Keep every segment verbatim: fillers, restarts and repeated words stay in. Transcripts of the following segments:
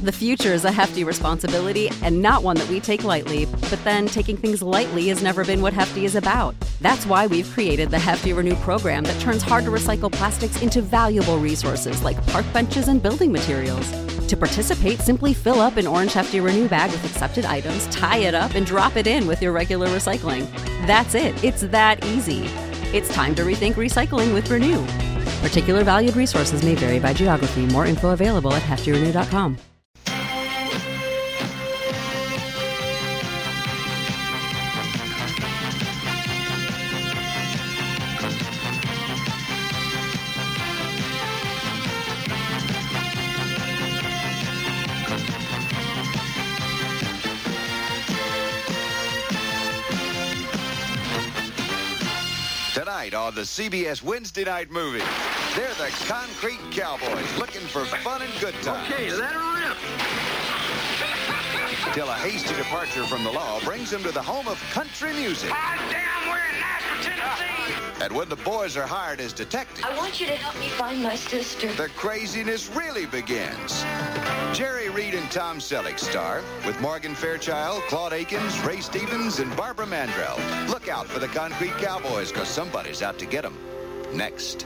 The future is a hefty responsibility and not one that we take lightly. But then taking things lightly has never been what Hefty is about. That's why we've created the Hefty Renew program that turns hard-to-recycle plastics into valuable resources like park benches and building materials. To participate, simply fill up an orange Hefty Renew bag with accepted items, tie it up, and drop it in with your regular recycling. That's it. It's that easy. It's time to rethink recycling with Renew. Particular valued resources may vary by geography. More info available at hefty renew dot com. Tonight on the C B S Wednesday Night Movie, they're the Concrete Cowboys looking for fun and good times. Okay, let her rip. Till a hasty departure from the law brings them to the home of country music. Hot damn, we're in Nashville, Tennessee. And when the boys are hired as detectives, I want you to help me find my sister. the craziness really begins. Jerry Reed and Tom Selleck star with Morgan Fairchild, Claude Akins, Ray Stevens, and Barbara Mandrell. Look out for the Concrete Cowboys, because somebody's out to get them. Next.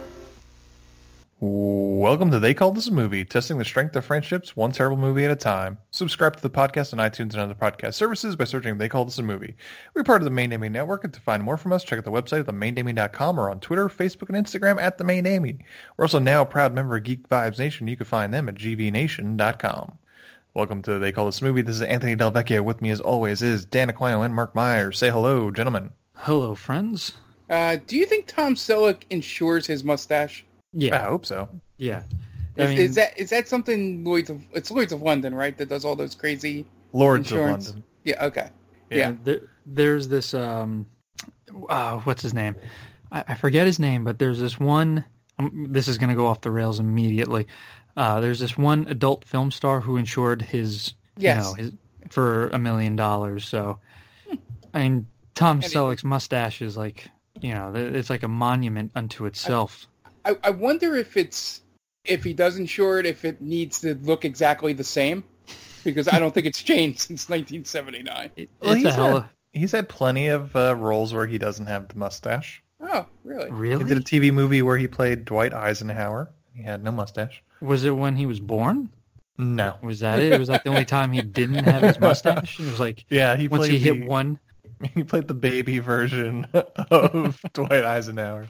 Welcome to They Called This a Movie, testing the strength of friendships one terrible movie at a time. Subscribe to the podcast on iTunes and other podcast services by searching They Called This a Movie. We're part of the Main Damie Network, and to find more from us, check out the website at the main damie dot com or on Twitter, Facebook, and Instagram at The Main Damie. We're also now a proud member of Geek Vibes Nation. You can find them at g v nation dot com. Welcome to They Call This a Movie. This is Anthony Del Vecchio. With me, as always, is Dan Aquino and Mark Myers. Say hello, gentlemen. Hello, friends. Uh, do you think Tom Selleck insures his mustache? I hope so. Yeah. I Is, mean, is that is that something Lloyd's of it's Lloyd's of London, right? That does all those crazy Lords insurance? of London. Yeah. Okay. Yeah. Yeah. there, there's this, um, uh, what's his name? I, I forget his name, but there's this one, um, this is going to go off the rails immediately. Uh, there's this one adult film star who insured his, Yes. you know, his, for a million dollars. So, I mean, Tom And it- Selleck's mustache is like, you know, it's like a monument unto itself. I, I wonder if it's if he does insure it, if it needs to look exactly the same, because I don't think it's changed since nineteen seventy-nine. It, Well, it's he's a hell had, of, he's had plenty of uh, roles where he doesn't have the mustache. Oh, really? really? He did a T V movie where he played Dwight Eisenhower. He had no mustache. Was it when he was born? No. Was that it? Was that the only time he didn't have his mustache? It was like Yeah, he once played he hit the, one. He played the baby version of Dwight Eisenhower.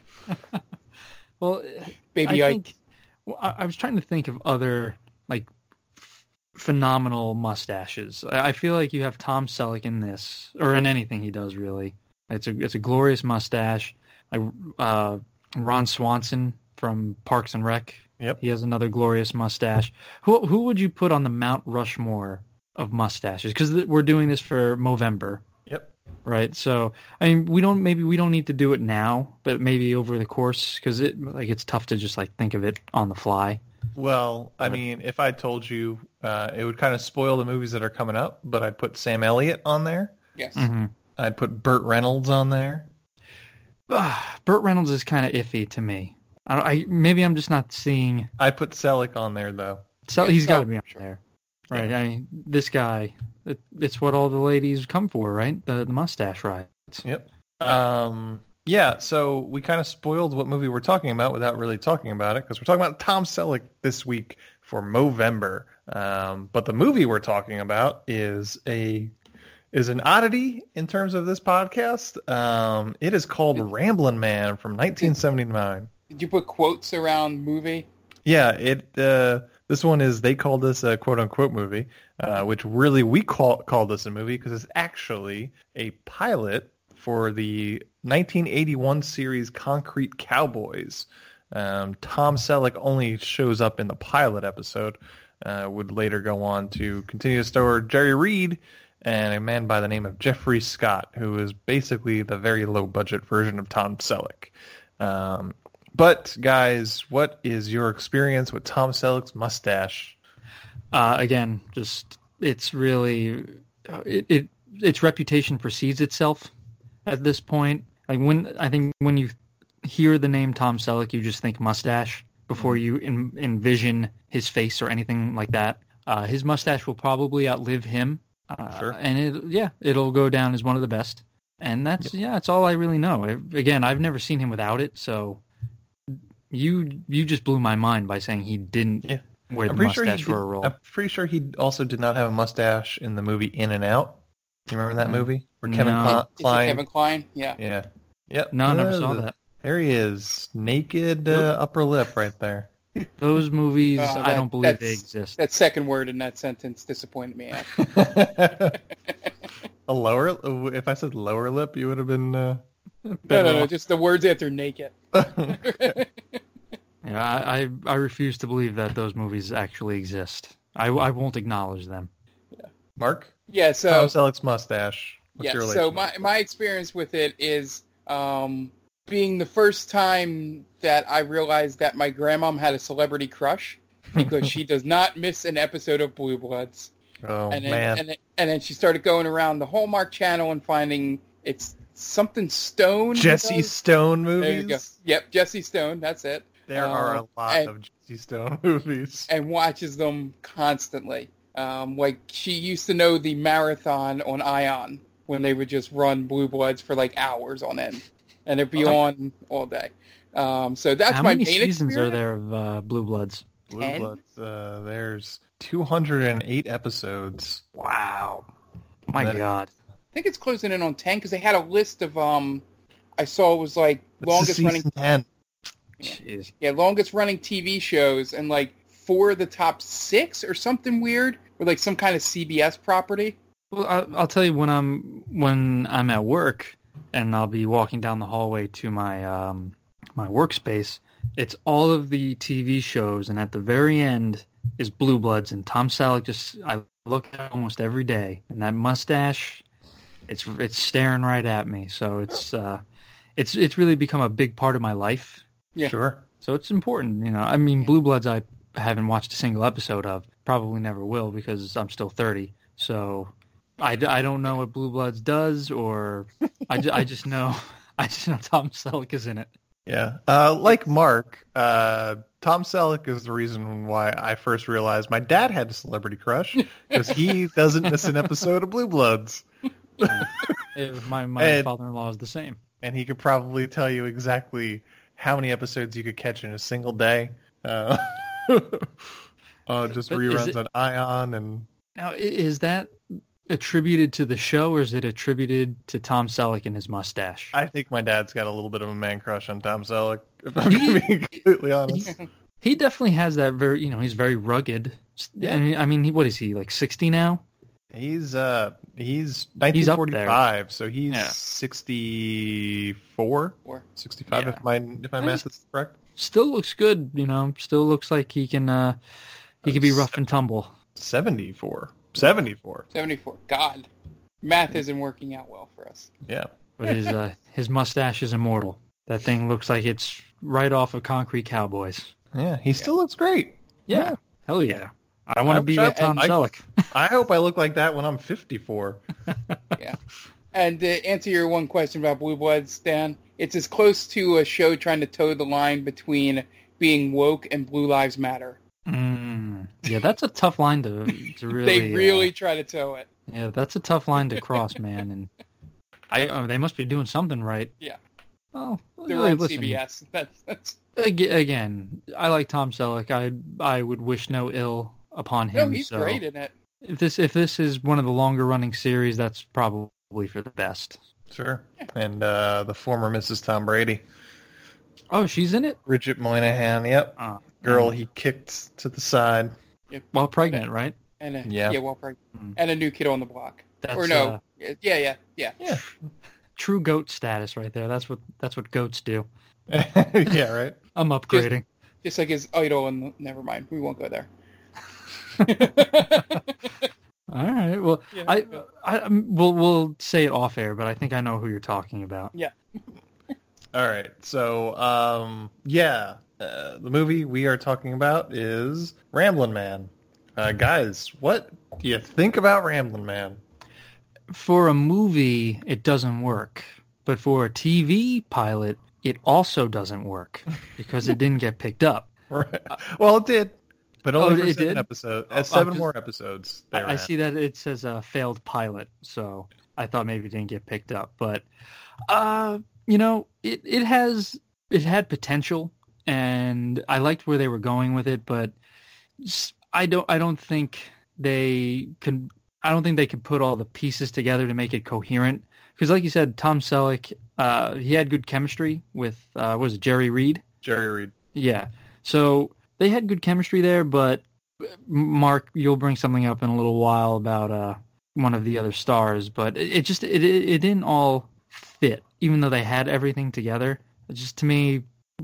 Well, Baby I Ike. think well, I, I was trying to think of other like f- phenomenal mustaches. I, I feel like you have Tom Selleck in this, or in anything he does. Really, it's a it's a glorious mustache. Like uh, Ron Swanson from Parks and Rec. Yep. He has another glorious mustache. Who who would you put on the Mount Rushmore of mustaches? Because th- we're doing this for Movember. Yep. Right, so I mean, we don't maybe we don't need to do it now, but maybe over the course, because it like it's tough to just like think of it on the fly. Well, I mean, if I told you, uh, it would kind of spoil the movies that are coming up, but I'd put Sam Elliott on there. Yes. Mm-hmm. I'd put Burt Reynolds on there. Ah, Burt Reynolds is kind of iffy to me. I, I maybe I'm just not seeing. I'd put Selleck on there, though. So Yeah, he's got to so- be up there, right? I mean, this guy, it, it's what all the ladies come for, right? The the mustache rides. Yep. Um, yeah, so we kind of spoiled what movie we're talking about without really talking about it, because we're talking about Tom Selleck this week for Movember. Um, but the movie we're talking about is a is an oddity in terms of this podcast. Um, it is called Ramblin' Man from nineteen seventy-nine. Did you put quotes around movie? Yeah, it. Uh, this one is, they called this a quote-unquote movie, uh, which really we call, call this a movie because it's actually a pilot for the nineteen eighty-one series Concrete Cowboys. Um, Tom Selleck only shows up in the pilot episode, uh, would later go on to continue to star Jerry Reed and a man by the name of Jeffrey Scott, who is basically the very low-budget version of Tom Selleck. Um, But, guys, what is your experience with Tom Selleck's mustache? Uh, again, just it's really it, it its reputation precedes itself at this point. Like when I think when you hear the name Tom Selleck, you just think mustache before you en- envision his face or anything like that. Uh, his mustache will probably outlive him. Uh, Sure. And it, yeah, it'll go down as one of the best. And that's yeah, that's all I really know. I- Again, I've never seen him without it, so you you just blew my mind by saying he didn't Yeah. wear the I'm pretty sure he mustache did, for a role. I'm pretty sure he also did not have a mustache in the movie In and Out. Do you remember that movie where Kevin No. Kli- Is it Kline? Kevin Klein? Yeah. Yeah. Yep. No, I never Uh, saw that. There he is, naked uh, upper lip right there. Those movies, Oh, I that- don't believe they that's- exist. That second word in that sentence disappointed me. Actually. A lower. If I said lower lip, you would have been. Uh, No, no, no, just the words after naked. Yeah, I, I I refuse to believe that those movies actually exist. I, I won't acknowledge them. Mark. Yeah, Tom so Selleck's mustache. What's yeah, your so relationship? my my experience with it is um, being the first time that I realized that my grandmom had a celebrity crush because she does not miss an episode of Blue Bloods. Oh and then, man. And then, and then she started going around the Hallmark Channel and finding it's something Stone. Jesse does. Stone There movies. you go. Yep, Jesse Stone. That's it. There are a Um, lot and- of Jesse Stone movies. and watches them constantly. Um, like she used to know the marathon on Ion when they would just run Blue Bloods for like hours on end, and it'd be Okay. on all day. Um, so that's How my many main seasons experience. are there of uh, Blue Bloods? Blue ten? Bloods. Uh, there's two hundred eight episodes. Wow. My That- God. I think it's closing in on ten because they had a list of um. I saw it was like This is longest running, season ten. Jeez. yeah, longest running T V shows, and like four of the top six or something weird, or like some kind of C B S property. Well, I, I'll tell you when I'm when I'm at work and I'll be walking down the hallway to my um, my workspace. It's all of the T V shows, and at the very end is Blue Bloods, and Tom Selleck. Just I look at it almost every day, and that mustache, it's it's staring right at me. So it's uh, it's it's really become a big part of my life. Yeah. Sure. So it's important, you know. I mean, Blue Bloods I haven't watched a single episode of. Probably never will because I'm still thirty. So I, I don't know what Blue Bloods does, or I, ju- I just know I just know Tom Selleck is in it. Yeah. Uh, like Mark, uh, Tom Selleck is the reason why I first realized my dad had a celebrity crush because he doesn't miss an episode of Blue Bloods. If my my And- father-in-law is the same. And he could probably tell you exactly how many episodes you could catch in a single day. Uh, uh, just But is reruns it- on Ion and Now, i- is that attributed to the show, or is it attributed to Tom Selleck and his mustache? I think my dad's got a little bit of a man crush on Tom Selleck, if I'm going to be completely honest. He definitely has that very, you know, he's very rugged. I mean, I mean, he, what is he, like sixty now? He's uh he's He's nineteen up forty-five, so he's Yeah. sixty-four, Or sixty-five Yeah. if my if my math is correct. Still looks good, you know, still looks like he can, uh, he can be rough and tumble. seventy-four. seventy-four. seventy-four. God, math isn't working out well for us. Yeah. But his, uh, his mustache is immortal. That thing looks like it's right off of Concrete Cowboys. Yeah, he still looks great. Yeah. Hell yeah. I want I to be wish I- like Tom I- Selleck. I hope I look like that when I'm fifty-four. Yeah. And to answer your one question about Blue Bloods, Dan, it's as close to a show trying to toe the line between being woke and Blue Lives Matter. Mm, yeah, that's a tough line to, to really... They really uh, try to toe it. yeah, that's a tough line to cross, man. And I, oh, they must be doing something right. Yeah. Oh, They're hey, on listen, C B S. That's, that's ag- Again, I like Tom Selleck. I I would wish no ill upon him. no, he's so great in it. If this if this is one of the longer running series, that's probably for the best. Sure. And uh, the former Missus Tom Brady, Oh, she's in it. Bridget Moynihan. Yep. Oh, Girl he kicked to the side. well, pregnant, right? And a, Yeah. yeah, well, pregnant. Mm. And a new kid on the block. That's, or no, uh, yeah, yeah, yeah. Yeah. True goat status right there. That's what that's what goats do. yeah, right. I'm upgrading. Just like his idol, and never mind, we won't go there. All right. Well, Yeah. I, I um, we'll we'll say it off air, but I think I know who you're talking about. Yeah. All right. So, um, yeah, uh, the movie we are talking about is Ramblin' Man. Uh, guys, what do you think about Ramblin' Man? For a movie, it doesn't work, but for a T V pilot, it also doesn't work because it didn't get picked up. Right. Well, it did. but only Oh, for it seven did? episodes. Oh, Uh, seven just- more episodes. I, they're I at. see that it says a failed pilot, so I thought maybe it didn't get picked up. But uh, you know, it it has it had potential, and I liked where they were going with it. But s- I don't I don't think they can. I don't think they could put all the pieces together to make it coherent. Because, like you said, Tom Selleck, uh, he had good chemistry with uh, what was it, Jerry Reed? Jerry Reed. Yeah. So they had good chemistry there, but Mark, you'll bring something up in a little while about uh, one of the other stars, but it, it just it, it it didn't all fit, even though they had everything together. It just, to me,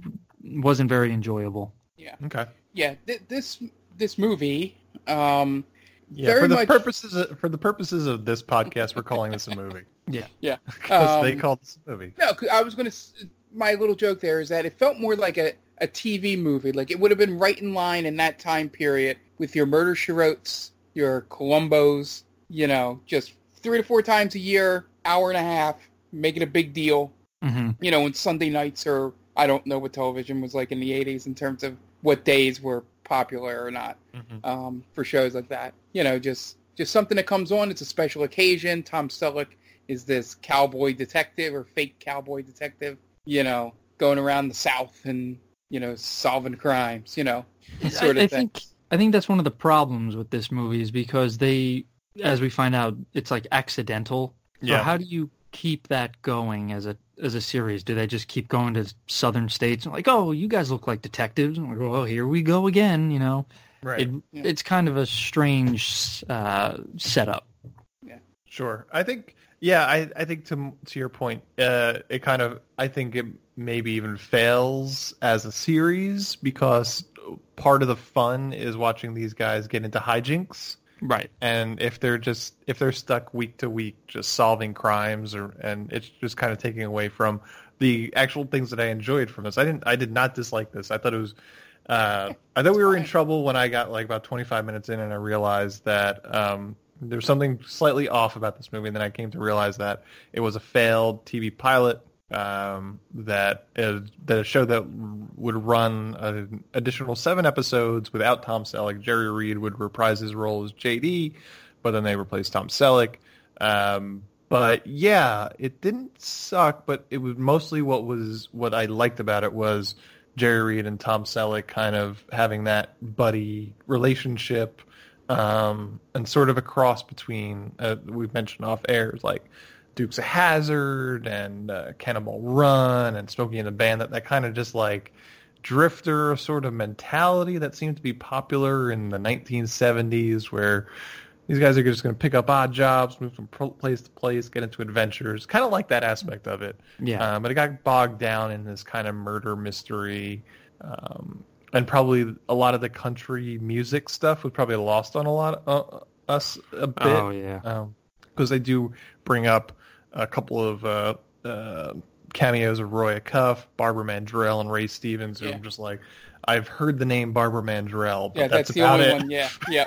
wasn't very enjoyable. Yeah. Okay. Yeah. Th- this this movie, um, Yeah, very for the much purposes of, for the purposes of this podcast, we're calling this a movie Yeah. yeah. because they Um, called this a movie. No, 'cause I was going to. My little joke there is that it felt more like a, a T V movie. Like it would have been right in line in that time period with your Murder She Wrotes, your Columbos. You know, just three to four times a year, hour and a half, making a big deal. hmm You know, on Sunday nights, or I don't know what television was like in the eighties in terms of what days were popular or not Mhm. um, for shows like that. You know, just just something that comes on. It's a special occasion. Tom Selleck is this cowboy detective or fake cowboy detective, you know, going around the South and, you know, solving crimes, you know, sort I, of I thing. think I think that's one of the problems with this movie is because they, as we find out, it's like accidental. So Yeah. how do you keep that going as a as a series? Do they just keep going to southern states and like, oh, you guys look like detectives? And we go, oh, here we go again, you know? Right. It, Yeah. It's kind of a strange uh, setup. Sure. I think, yeah, I, I think to to your point, uh, it kind of, I think it maybe even fails as a series because part of the fun is watching these guys get into hijinks. Right. And if they're just, if they're stuck week to week just solving crimes or, and it's just kind of taking away from the actual things that I enjoyed from this. I didn't, I did not dislike this. I thought it was, uh, I thought we were in trouble when I got like about twenty-five minutes in and I realized that, um, there's something slightly off about this movie, and then I came to realize that it was a failed T V pilot, um, that is, that a show that would run an additional seven episodes without Tom Selleck. Jerry Reed would reprise his role as J D, but then they replaced Tom Selleck. Um, but yeah, it didn't suck, but it was mostly what was what I liked about it was Jerry Reed and Tom Selleck kind of having that buddy relationship. Um, and sort of a cross between, uh, we've mentioned off air, like Dukes of Hazzard and uh, Cannonball Run and Smokey and the Band, that, that kind of just like drifter sort of mentality that seemed to be popular in the nineteen seventies where these guys are just going to pick up odd jobs, move from place to place, get into adventures, kind of like that aspect of it. Yeah. Um, but it got bogged down in this kind of murder mystery, um, and probably a lot of the country music stuff was probably lost on a lot of uh, us a bit. Oh, yeah. Because they do bring up a couple of uh, uh, cameos of Roy Acuff, Barbara Mandrell, and Ray Stevens. Who Yeah. I'm just like, I've heard the name Barbara Mandrell, but Yeah, that's, that's, the about only it. one. Yeah, yeah.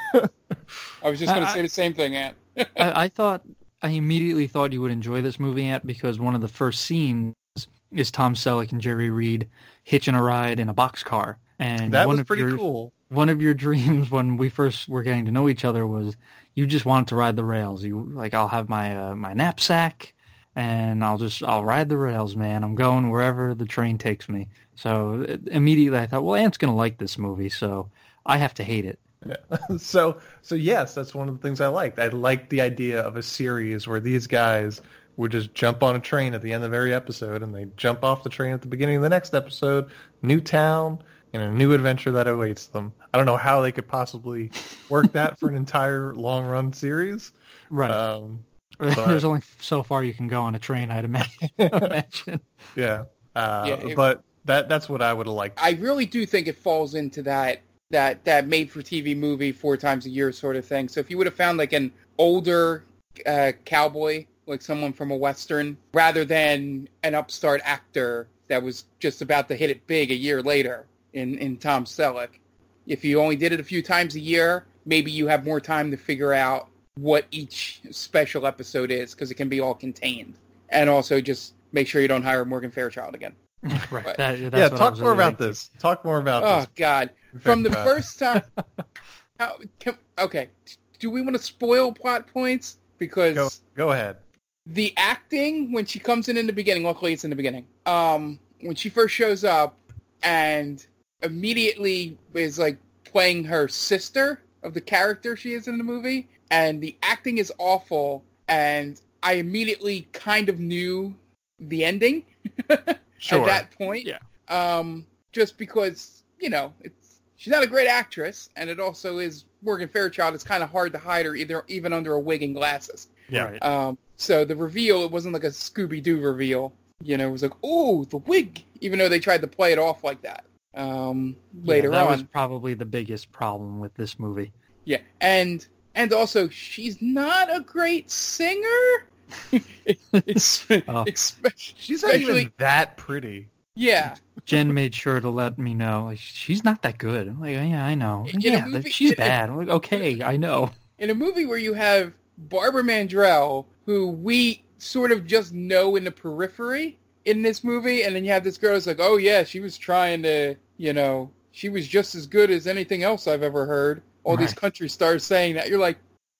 I was just going to I- say the same thing, Ant. I, I thought, I immediately thought you would enjoy this movie, Ant, because one of the first scenes is Tom Selleck and Jerry Reed hitching a ride in a boxcar. And That one was of pretty your, cool. One of your dreams when we first were getting to know each other was you just wanted to ride the rails. You like, I'll have my uh, my knapsack and I'll just I'll ride the rails, man. I'm going wherever the train takes me. So it, immediately I thought, well, Ant's gonna like this movie, so I have to hate it. Yeah. So, so yes, that's one of the things I liked. I liked the idea of a series where these guys would just jump on a train at the end of every episode, and they jump off the train at the beginning of the next episode, new town, and a new adventure that awaits them. I don't know how they could possibly work that for an entire long-run series. Right. Um, but- There's only so far you can go on a train, I'd imagine. imagine. yeah. Uh, Yeah, it- but that that's what I would have liked. I really do think it falls into that that that made-for-T V movie four times a year sort of thing. So if you would have found like an older uh, cowboy, like someone from a Western, rather than an upstart actor that was just about to hit it big a year later in, in Tom Selleck, if you only did it a few times a year, maybe you have more time to figure out what each special episode is, because it can be all contained. And also just make sure you don't hire Morgan Fairchild again. Right. But- That, that's Yeah, what I talk was more really about this. Talk more about Oh, this. God. from the first time. How, can, okay, do we want to spoil plot points? Because Go, go ahead. the acting when she comes in in the beginning, luckily it's in the beginning. Um, when she first shows up and immediately is like playing her sister of the character she is in the movie, and the acting is awful, and I immediately kind of knew the ending Sure. at that point. Yeah. Um, just because, you know, it's she's not a great actress, and it also is Morgan Fairchild. It's kind of hard to hide her either, even under a wig and glasses. Yeah. Right. Um, so the reveal, it wasn't like a Scooby-Doo reveal. You know, it was like, oh, the wig, even though they tried to play it off like that um, later yeah, that on. was probably the biggest problem with this movie. Yeah, and and also, she's not a great singer. it's, Oh. She's not even that pretty. Yeah. Jen made sure to let me know, like, she's not that good. I'm like, yeah, I know. In a yeah, movie- she's in a- bad. I'm like, okay, I know. In a movie where you have Barbara Mandrell, who we sort of just know in the periphery in this movie, and then you have this girl who's like, oh yeah, she was trying to, you know, she was just as good as anything else I've ever heard. All these Right. country stars saying that. You're like,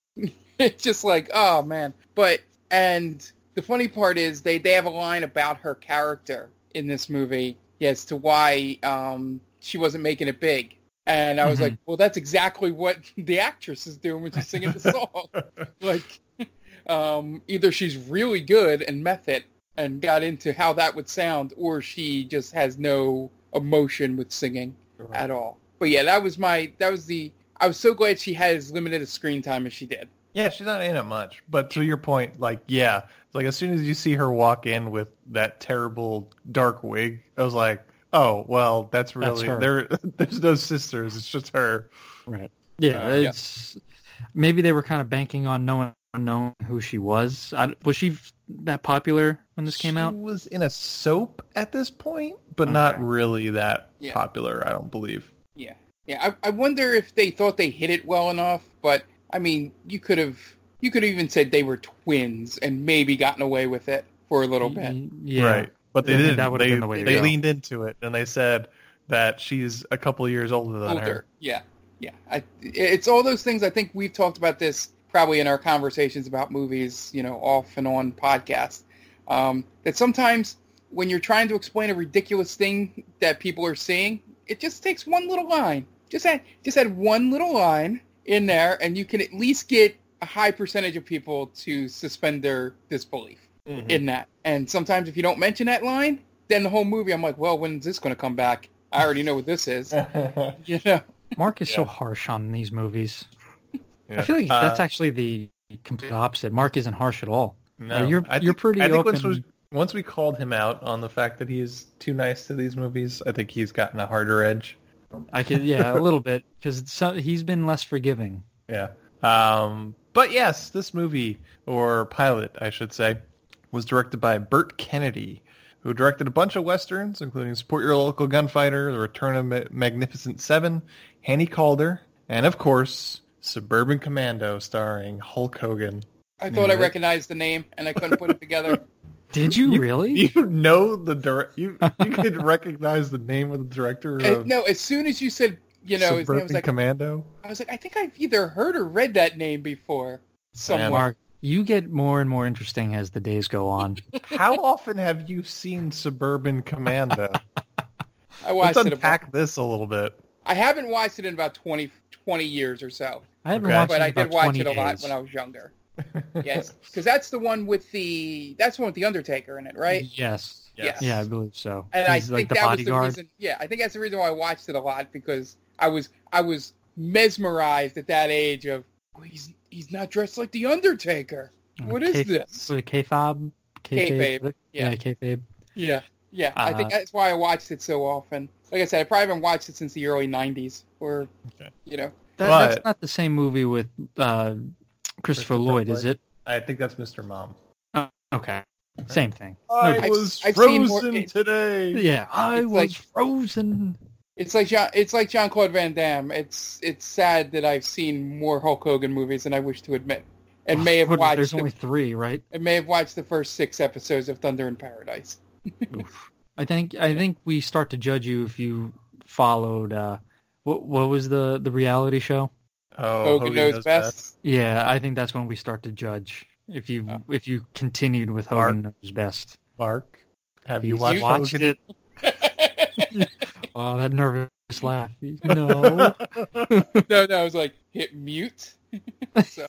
it's just like, oh man. But, and the funny part is they, they have a line about her character in this movie as to why um, she wasn't making it big. And I was Mhm. like, well, that's exactly what the actress is doing when she's singing the song. Like, um, either she's really good and method and got into how that would sound, or she just has no emotion with singing at all. But yeah, that was my, that was the, I was so glad she had as limited a screen time as she did. Yeah, she's not in it much. But to your point, like, yeah, like as soon as you see her walk in with that terrible dark wig, I was like, oh, well, that's really, her. there. There's no sisters. It's just her. Right. Yeah, Uh, it's maybe they were kind of banking on no one knowing who she was. I, was she that popular when this came she out? was in a soap at this point, but Okay. not really that Yeah. popular, I don't believe. Yeah. Yeah, I, I wonder if they thought they hit it well enough, but I mean, you could have, you could have even said they were twins and maybe gotten away with it for a little bit. Yeah. Right. But they I think didn't. that would've They, been the way to they go. leaned into it, and they said that she's a couple of years older than Older. her. Yeah. Yeah. I, it's all those things. I think we've talked about this probably in our conversations about movies, you know, off and on podcasts, um, that sometimes when you're trying to explain a ridiculous thing that people are seeing, it just takes one little line. Just add, just add one little line in there, and you can at least get a high percentage of people to suspend their disbelief Mhm. in that. And sometimes if you don't mention that line, then the whole movie, I'm like, well, when's this going to come back? I already know what this is. You know? Mark is so Yeah. harsh on these movies. Yeah. I feel like Uh, that's actually the complete opposite. Mark isn't harsh at all. No, Uh, you're I you're think- pretty I think open. once, was, once we called him out on the fact that he's too nice to these movies, I think he's gotten a harder edge. I could, yeah, a little bit, because so, he's been less forgiving. Yeah. Um, but yes, this movie, or pilot, I should say, was directed by Burt Kennedy, who directed a bunch of westerns, including Support Your Local Gunfighter, The Return of Ma- Magnificent Seven, Hanny Calder, and of course, Suburban Commando, starring Hulk Hogan. I thought I Yeah. recognized the name, and I couldn't put it together. Did you, really? You know the direct. You you could recognize the name of the director Uh, of no, as soon as you said, you know, his name Suburban was like, Commando. I was like, I think I've either heard or read that name before somewhere. Mark, you get more and more interesting as the days go on. How often have you seen Suburban Commando? I watched Let's it. unpack About, this a little bit. I haven't watched it in about twenty, twenty years or so, I haven't Okay. watched but it I in did about watch twenty it a lot days. when I was younger. Yes, because that's the one with the that's the one with the Undertaker in it, right? Yes. Yes. Yeah, I believe so. And I He's think like the that bodyguard. was the reason. Yeah, I think that's the reason why I watched it a lot, because I was I was mesmerized at that age of, oh, he's he's not dressed like the Undertaker. What is K- this? was it K-fob? Kayfabe, yeah. Yeah, kayfabe. Yeah, yeah. I think Uh, that's why I watched it so often. Like I said, I probably haven't watched it since the early nineties, or Okay. you know. That, But- that's not the same movie with uh, Christopher Christopher Lloyd, Lloyd. is it? I think that's Mister Mom. Oh, okay. Same thing. I I've- was I've seen frozen more- today. Yeah, I It's was like- frozen. It's like John, it's like Jean-Claude Van Damme. It's it's sad that I've seen more Hulk Hogan movies than I wish to admit, and may have What- watched There's the, only three, right? and may have watched the first six episodes of Thunder in Paradise. Oof. I think I think we start to judge you if you followed uh, What what was the, the reality show? Oh, Hogan Knows Best. Yeah, I think that's when we start to judge if you Oh. if you continued with Mark. Hogan Knows Best. Mark, have you He's watched, watched Hogan? it? Oh, that nervous laugh. No. No, no, I was like, hit mute. So,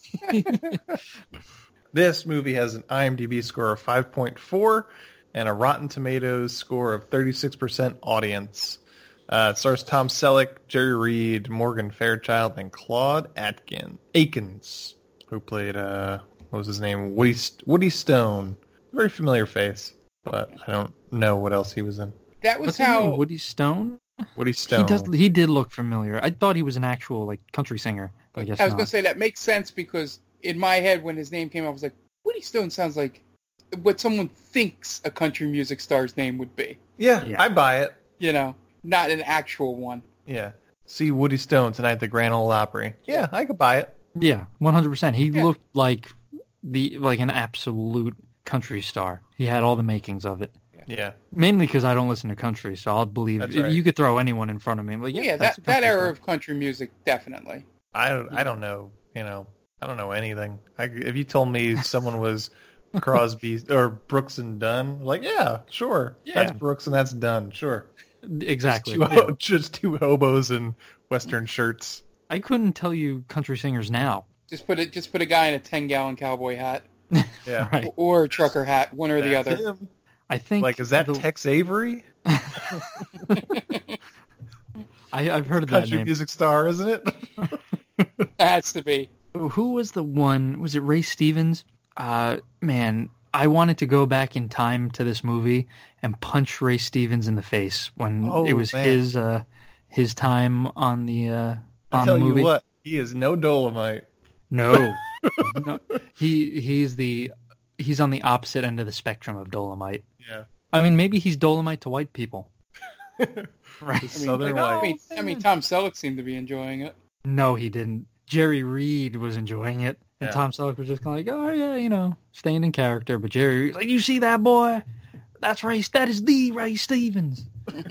This movie has an IMDb score of five point four and a Rotten Tomatoes score of thirty-six percent audience. Uh, it stars Tom Selleck, Jerry Reed, Morgan Fairchild, and Claude Atkin Akins, who played, uh, what was his name? Woody, Woody Stone. Very familiar face, but I don't know what else he was in. that was What's his name? how Woody Stone? Woody Stone. He does. He did look familiar. I thought he was an actual like country singer. But I guess I was not. going to say that makes sense because in my head when his name came up, I was like, Woody Stone sounds like what someone thinks a country music star's name would be. Yeah, Yeah. I buy it. You know, not an actual one. Yeah. See Woody Stone tonight at the Grand Ole Opry. Yeah, I could buy it. Yeah, one hundred percent. He Yeah. looked like the like an absolute country star. He had all the makings of it. Yeah. Mainly because I don't listen to country, so I'll believe That's if right. you could throw anyone in front of me. I'm like, yeah, Yeah, that's that, a that country era star. of country music, definitely. I don't, I don't know, you know, I don't know anything. I, if you told me someone was Crosby or Brooks and Dunn, like, yeah, sure. Yeah. That's Brooks and that's Dunn, sure. Exactly. Just two, Yeah. just two hobos in Western shirts. I couldn't tell you country singers now. Just put it. Just put a guy in a ten-gallon cowboy hat Yeah. Right. or a trucker hat, one or the That's other. him. I think Like, is that the, Tex Avery? I, I've heard of that Country name. music star, isn't it? That has to be. Who was the one? Was it Ray Stevens? Uh, man, I wanted to go back in time to this movie and punch Ray Stevens in the face when Oh, it was man. his uh, his time on the uh, I on tell the movie. you what, he is no Dolomite. No, no, he he's the he's on the opposite end of the spectrum of Dolomite. Yeah. I mean, maybe he's Dolomite to white people. Right. I mean, Southern I white. mean, I mean, Tom Selleck seemed to be enjoying it. No, he didn't. Jerry Reed was enjoying it, and Yeah. Tom Selleck was just kind of like, "Oh yeah, you know, staying in character." But Jerry Reed's like, "You see that boy? That's Ray. That is the Ray Stevens."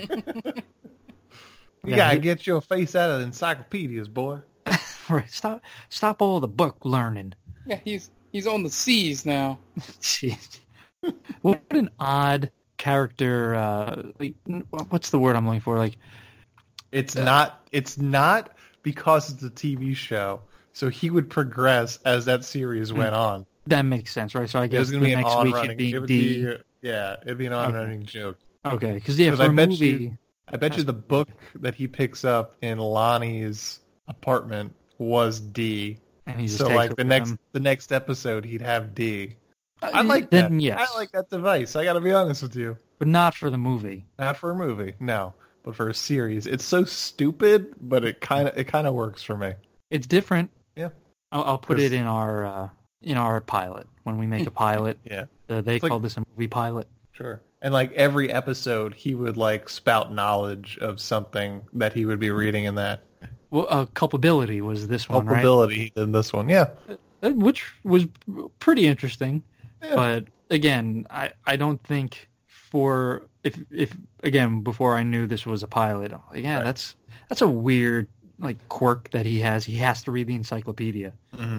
You Yeah, gotta he- get your face out of the encyclopedias, boy. Right. Stop. Stop all the book learning. Yeah, he's he's on the seas now. Jeez. What an odd character. Uh, like, what's the word I'm looking for? Like, It's not. It's not because it's a T V show. So he would progress as that series went on. that makes sense, right? So I It guess was the going to be an next on week running. it'd be It would D. be, yeah, it'd be an on running joke. Okay, because yeah, 'Cause for I a bet movie, you- I bet you the book that he picks up in Lonnie's apartment was D. and he just So takes like it the with next him. the next episode he'd have D. Uh, I like that. then yes, I like that device. I got to be honest with you. but not for the movie. Not for a movie, no, but for a series. It's so stupid, but it kind of it kind of works for me. It's different. Yeah. I'll, I'll put 'Cause- it in our uh, in our pilot when we make a pilot. Yeah. Uh, they It's like- call this a movie pilot. Sure. And like every episode, he would like spout knowledge of something that he would be reading in that. Well, uh, culpability was this one, right? Culpability in this one, yeah. Uh, Which was pretty interesting. Yeah. But again, I, I don't think for if if again before I knew this was a pilot, I'm like, yeah, Right. that's that's a weird like quirk that he has. He has to read the encyclopedia. hmm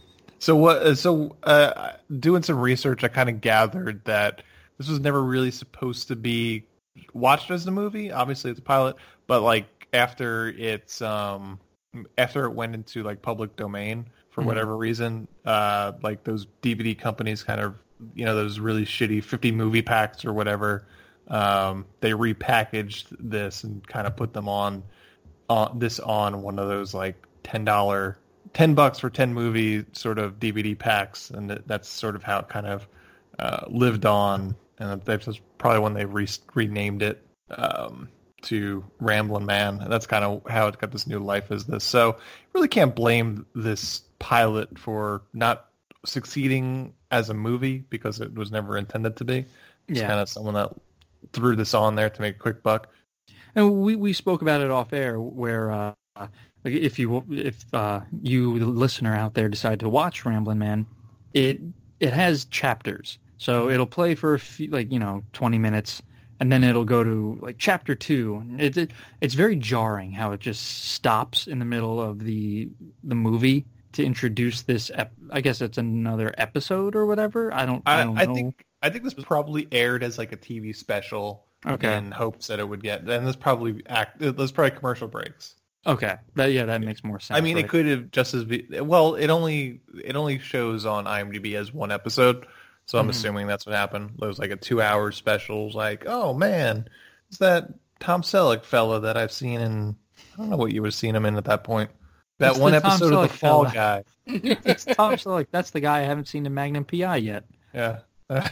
So what? uh, So uh, doing some research, I kind of gathered that this was never really supposed to be watched as a movie. Obviously, it's a pilot, but like after it's um after it went into like public domain for Mhm. whatever reason, uh, like those D V D companies kind of you know those really shitty fifty movie packs or whatever, um, they repackaged this and kind of put them on uh, this on one of those like ten dollar. ten bucks for ten movie sort of D V D packs, and that, that's sort of how it kind of uh, lived on, and that's probably when they re- renamed it um, to Ramblin' Man. That's kind of how it got this new life as this. So really can't blame this pilot for not succeeding as a movie because it was never intended to be. It's Yeah. kind of someone that threw this on there to make a quick buck. And we, we spoke about it off air where uh, like if you if uh, you the listener out there decide to watch Ramblin' Man, it it has chapters. So it'll play for a few, like you know twenty minutes, and then it'll go to like chapter two. It, it it's very jarring how it just stops in the middle of the the movie to introduce this. Ep- I guess it's another episode or whatever. I don't. I, I, don't I know. think I think this probably aired as like a T V special Okay. in hopes that it would get. And there's probably act. There's probably commercial breaks. Okay, that yeah, that makes more sense. I mean, right? it could have just as be. Well, it only it only shows on IMDb as one episode, so I'm Mhm. assuming that's what happened. It was like a two-hour special. Like, oh man, it's that Tom Selleck fella that I've seen in. I don't know what you would have seen him in at that point. That It's one the Tom episode of Selleck the Fall fella. Guy. It's Tom Selleck. That's the guy I haven't seen in Magnum P I yet. Yeah.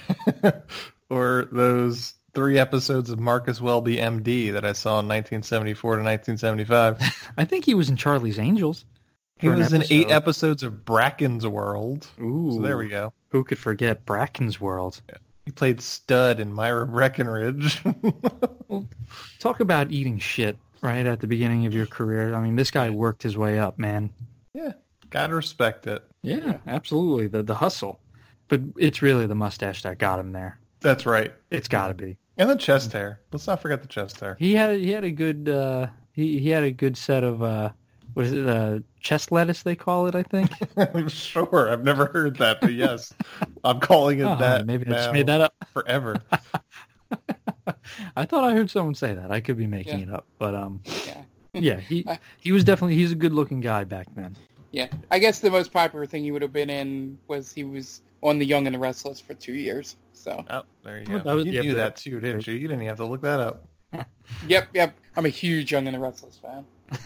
Or those three episodes of Marcus Welby, M D, that I saw in nineteen seventy-four to nineteen seventy-five. I think he was in Charlie's Angels. He for an was in eight episode. episodes of Bracken's World. Ooh, So there we go. Who could forget Bracken's World? He played Stud in Myra Breckenridge. Talk about eating shit right at the beginning of your career. I mean, this guy worked his way up, man. Yeah, gotta respect it. Yeah, absolutely. The the hustle. But it's really the mustache that got him there. That's right. It's got to be. And the chest hair. Let's not forget the chest hair. He had he had a good uh, he he had a good set of uh, what is it, uh, chest lettuce they call it, I think. I'm sure. I've never heard that, but yes, I'm calling it Oh, that. maybe I just now made that up. forever. I thought I heard someone say that. I could be making Yeah. it up, but um, Yeah. yeah, he I- he was definitely he's a good looking guy back then. Yeah. I guess the most popular thing he would have been in was he was on The Young and the Restless for two years. So, Oh, there you Well, go. that was- you yeah, knew but- that too, didn't you? You didn't even have to look that up. yep, yep. I'm a huge Young and the Restless fan.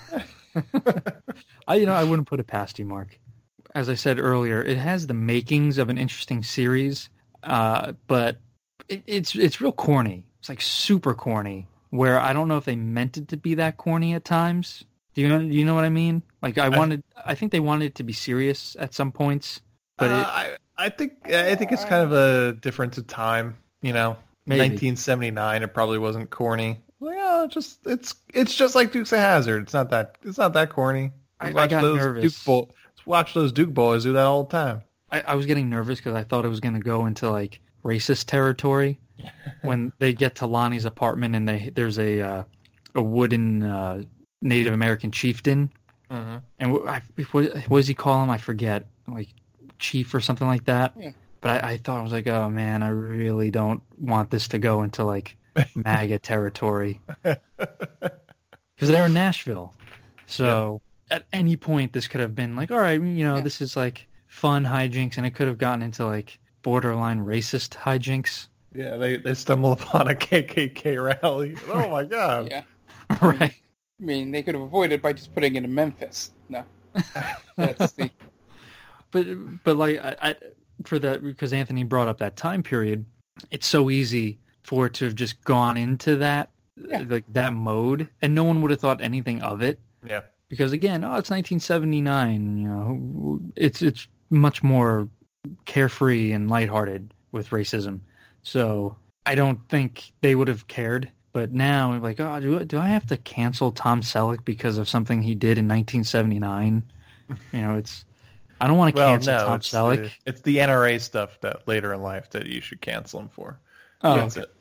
I you know I wouldn't put it past you, Mark. As I said earlier, it has the makings of an interesting series, uh, but it, it's it's real corny. It's like super corny. Where I don't know if they meant it to be that corny at times. Do you know? Do you know what I mean? Like I wanted, I think they wanted it to be serious at some points, but Uh, it, I, I think I think it's kind of a difference of time. You know, Maybe. nineteen seventy-nine. It probably wasn't corny. Well, just it's it's just like Dukes of Hazzard. It's not that it's not that corny. I- I Watch got those nervous. Duke Bo- watch those Duke boys do that all the time. I, I was getting nervous because I thought it was going to go into like racist territory when they get to Lonnie's apartment and they there's a uh, a wooden uh, Native American chieftain. Mm-hmm. And wh- I, what, what does he call him? I forget, like chief or something like that. Yeah. But I, I thought I was like, oh man, I really don't want this to go into like MAGA territory because they're in Nashville. So at any point, this could have been like, all right, you know, Yeah. this is like fun hijinks, and it could have gotten into like borderline racist hijinks. Yeah, they they stumble upon a K K K rally. Oh my god! Yeah. Right. I mean, they could have avoided by just putting it in Memphis. No. That's the, But but like I, I for that because Anthony brought up that time period, it's so easy for it to have just gone into that Yeah. like that mode, and no one would have thought anything of it Yeah, because again, oh, it's nineteen seventy-nine. You know, it's it's much more carefree and lighthearted with racism. So I don't think they would have cared. But now, like, oh, do do I have to cancel Tom Selleck because of something he did in nineteen seventy-nine? You know, it's. I don't want to well, cancel no, Tom it's Selleck. the, it's the N R A stuff that later in life that you should cancel him for. Oh, That's it.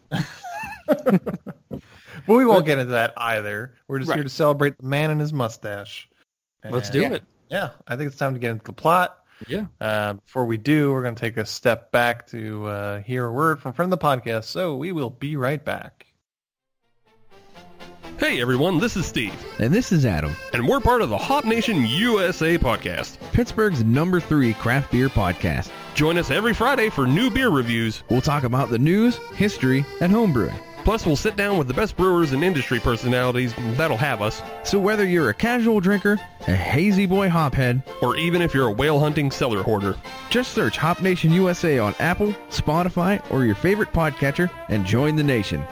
But we won't get into that either. We're just Right. here to celebrate the man and his mustache. let's And, do Yeah. it. Yeah, I think it's time to get into the plot. Yeah. Uh, before we do, we're going to take a step back to uh, hear a word from a friend of the podcast. So we will be right back. Hey everyone, this is Steve, And this is Adam, and we're part of the Hop Nation U S A podcast. Pittsburgh's number three craft beer podcast. Join us every Friday for new beer reviews. We'll talk about the news, history, and homebrewing. Plus, we'll sit down with the best brewers and industry personalities that'll have us, So whether you're a casual drinker, a hazy boy hophead, or even if you're a whale hunting cellar hoarder. just search Hop Nation U S A on Apple, Spotify, or your favorite podcatcher and join the nation.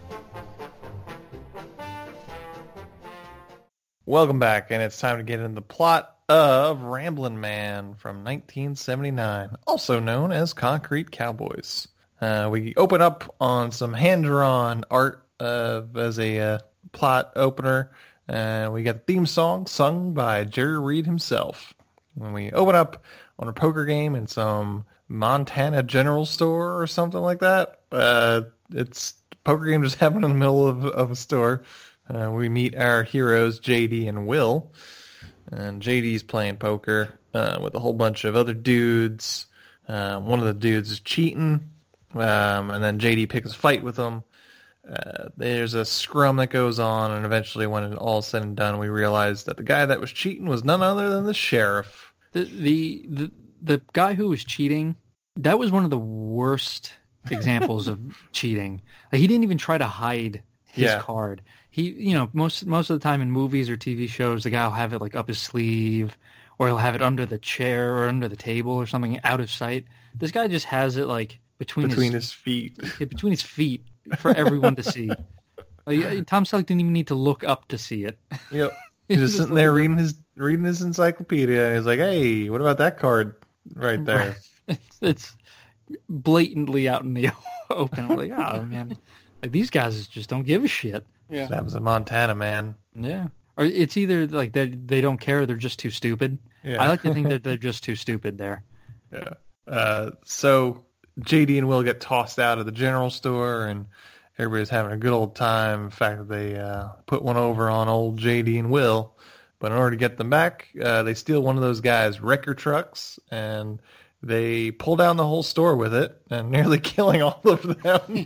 Welcome back, and it's time to get into the plot of Ramblin' Man from nineteen seventy-nine, also known as Concrete Cowboys. Uh, we open up on some hand-drawn art uh, as a uh, plot opener. Uh, we got the theme song sung by Jerry Reed himself. When we open up on a poker game in some Montana general store or something like that, uh, it's poker game just happened in the middle of, of a store. Uh, we meet our heroes, J D and Will. And J D's playing poker uh, with a whole bunch of other dudes. Uh, one of the dudes is cheating. Um, and then J D picks a fight with him. Uh, there's a scrum that goes on, and eventually when it all said and done, we realized that the guy that was cheating was none other than the sheriff. The the the, the guy who was cheating, that was one of the worst examples of cheating. Like, he didn't even try to hide his Yeah. card. He, you know, most most of the time in movies or T V shows, the guy will have it like up his sleeve, or he'll have it under the chair or under the table or something, out of sight. This guy just has it like between Between his, his feet. yeah, between his feet for everyone to see. Like, Tom Selleck didn't even need to look up to see it. Yep. He's just sitting there reading his reading his encyclopedia, and he's like, "Hey, what about that card right there?" It's, it's blatantly out in the open. I'm like, oh man, like, these guys just don't give a shit. Yeah. That was in Montana, man. Yeah. Or it's either like they they don't care, or they're just too stupid. Yeah. I like to think that they're just too stupid there. Yeah. Uh, so J D and Will get tossed out of the general store, and everybody's having a good old time. The fact that they uh, put one over on old J D and Will. But in order to get them back, uh, they steal one of those guys' wrecker trucks, and they pull down the whole store with it, and nearly killing all of them.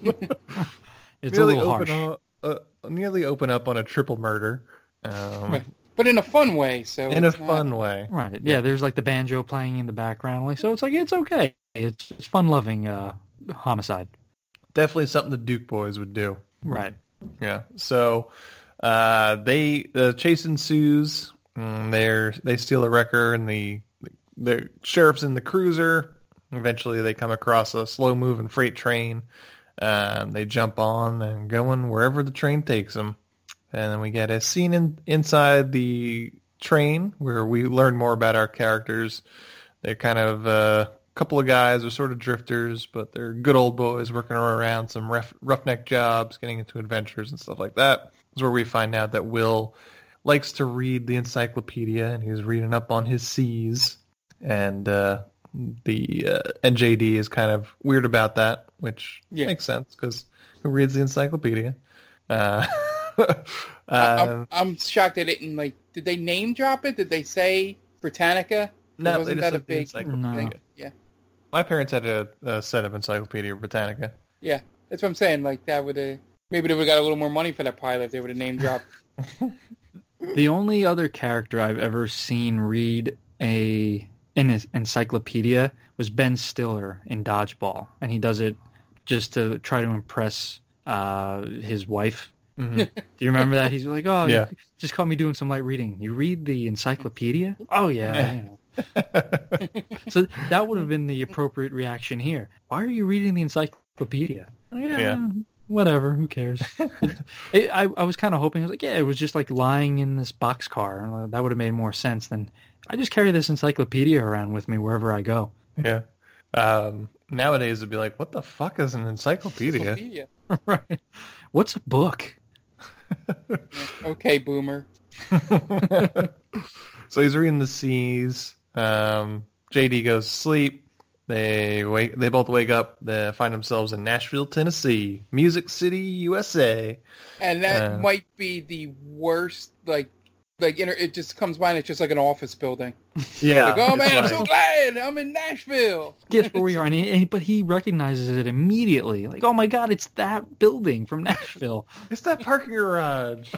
It's nearly a little open harsh. up, uh, nearly open up on a triple murder. Um, Right. But in a fun way. So in a it's not- fun way. Right. Yeah, there's like the banjo playing in the background. Like, so it's like, it's okay. It's, it's fun-loving uh, homicide. Definitely something the Duke boys would do. Right. Yeah. So uh, they the chase ensues. Mm, they're they steal a wrecker, and the the sheriff's in the cruiser. Eventually, they come across a slow moving freight train. Um, they jump on and going wherever the train takes them. And then we get a scene in, inside the train where we learn more about our characters. They're kind of uh, a couple of guys are sort of drifters, but they're good old boys working around some rough, roughneck jobs, getting into adventures and stuff like that. This is where we find out that Will likes to read the encyclopedia, and he's reading up on his C's. And uh, the uh, N J D is kind of weird about that, which Yeah. makes sense because who reads the encyclopedia? Uh, I- um, I'm, I'm shocked they didn't like. Did they name drop it? Did they say Britannica? No, wasn't they just that a said the big encyclopedia. thing? Yeah, My parents had a, a set of Encyclopedia Britannica. yeah. That's what I'm saying. Like that would have maybe they would have got a little more money for that pilot if they would have name dropped. The only other character I've ever seen read a an encyclopedia was Ben Stiller in Dodgeball, and he does it just to try to impress uh, his wife. Mm-hmm. Do you remember that? He's like, "Oh, Yeah. just caught me doing some light reading. You read the encyclopedia? Oh yeah." you know." So that would have been the appropriate reaction here. Why are you reading the encyclopedia? Yeah, Yeah. Whatever. Who cares? it, I I was kind of hoping. I was like, yeah, it was just like lying in this boxcar. That would have made more sense than I just carry this encyclopedia around with me wherever I go. Yeah. Um, nowadays, it'd be like, what the fuck is an encyclopedia? Encyclopedia. Right. What's a book? Okay, boomer. So he's reading the C's. Um, J D goes to sleep. They wake. They both wake up. They find themselves in Nashville, Tennessee, Music City, U S A. And that Uh, might be the worst. Like, like inter- it just comes by and it's just like an office building. Yeah. Like, oh it's man, I'm like- so glad I'm in Nashville. Guess where we are, and he, and- but he recognizes it immediately. Like, oh my god, it's that building from Nashville. It's that parking garage.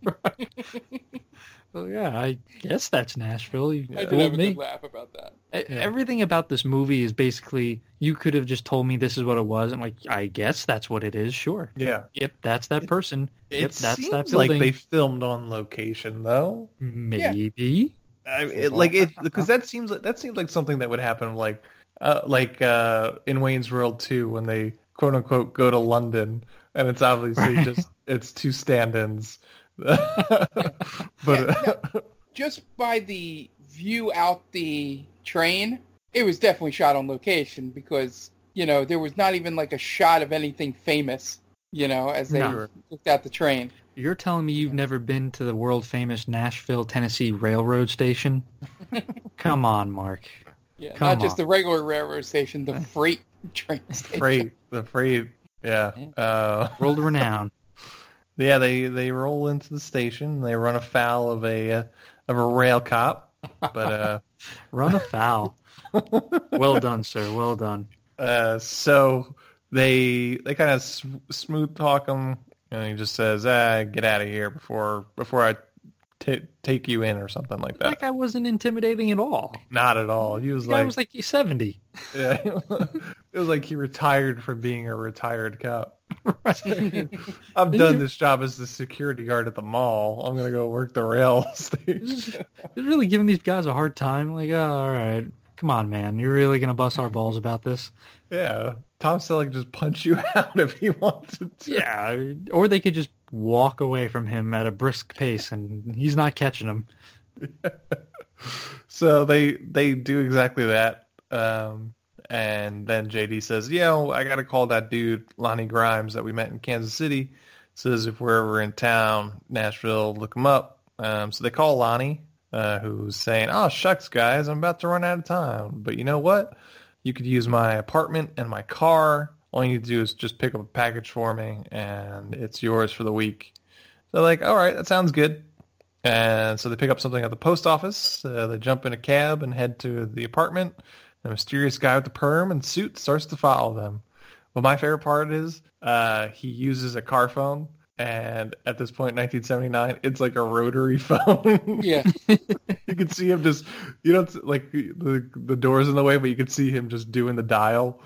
Well, yeah, I guess that's Nashville. You I did told have a me. good laugh about that. E- Everything about this movie is basically, you could have just told me this is what it was. I'm like, I guess that's what it is. Sure. Yeah. Yep, that's that person. It yep, that's seems that like building. they filmed on location, though. Maybe. I mean, it, like it because that seems like that seems like something that would happen, like uh, like uh, in Wayne's World two when they quote unquote go to London, and it's obviously just it's two stand-ins. But uh, Just by the view out the train, it was definitely shot on location because, you know, there was not even like a shot of anything famous, you know, as they No. looked at the train. You're telling me you've never been to the world-famous Nashville, Tennessee Railroad Station? Come on, Mark. Yeah, Come not just on. the regular railroad station, the freight train station. freight, the freight Yeah. Uh, World renowned. Yeah, they, they roll into the station. They run afoul of a uh, of a rail cop, but uh, run afoul. Well done, sir. Well done. Uh, so they they kind of s- smooth talk him, and he just says, "Ah, get out of here before before I t- take you in or something like that." That guy wasn't intimidating at all. Not at all. He was The guy like was like seventy. Yeah, it was like he retired from being a retired cop. I've done this job as the security guard at the mall. I'm gonna go work the rail station. He's really giving these guys a hard time. Like, oh, all right, come on, man, you're really gonna bust our balls about this? Yeah, Tom Selleck just punch you out if he wanted to. Yeah, or they could just walk away from him at a brisk pace, and he's not catching them. So they they do exactly that. Um, and then J D says, "You know, I got to call that dude Lonnie Grimes that we met in Kansas City. Says if we're ever in town, Nashville, look him up." Um, so they call Lonnie, uh, who's saying, "Oh shucks, guys, I'm about to run out of time. But you know what? You could use my apartment and my car. All you need to do is just pick up a package for me, and it's yours for the week." So like, all right, that sounds good. And so they pick up something at the post office. Uh, they jump in a cab and head to the apartment. The mysterious guy with the perm and suit starts to follow them. Well, my favorite part is uh, he uses a car phone. And at this point, nineteen seventy-nine, it's like a rotary phone. Yeah. You can see him just, you know, it's like the, the door's in the way, but you can see him just doing the dial.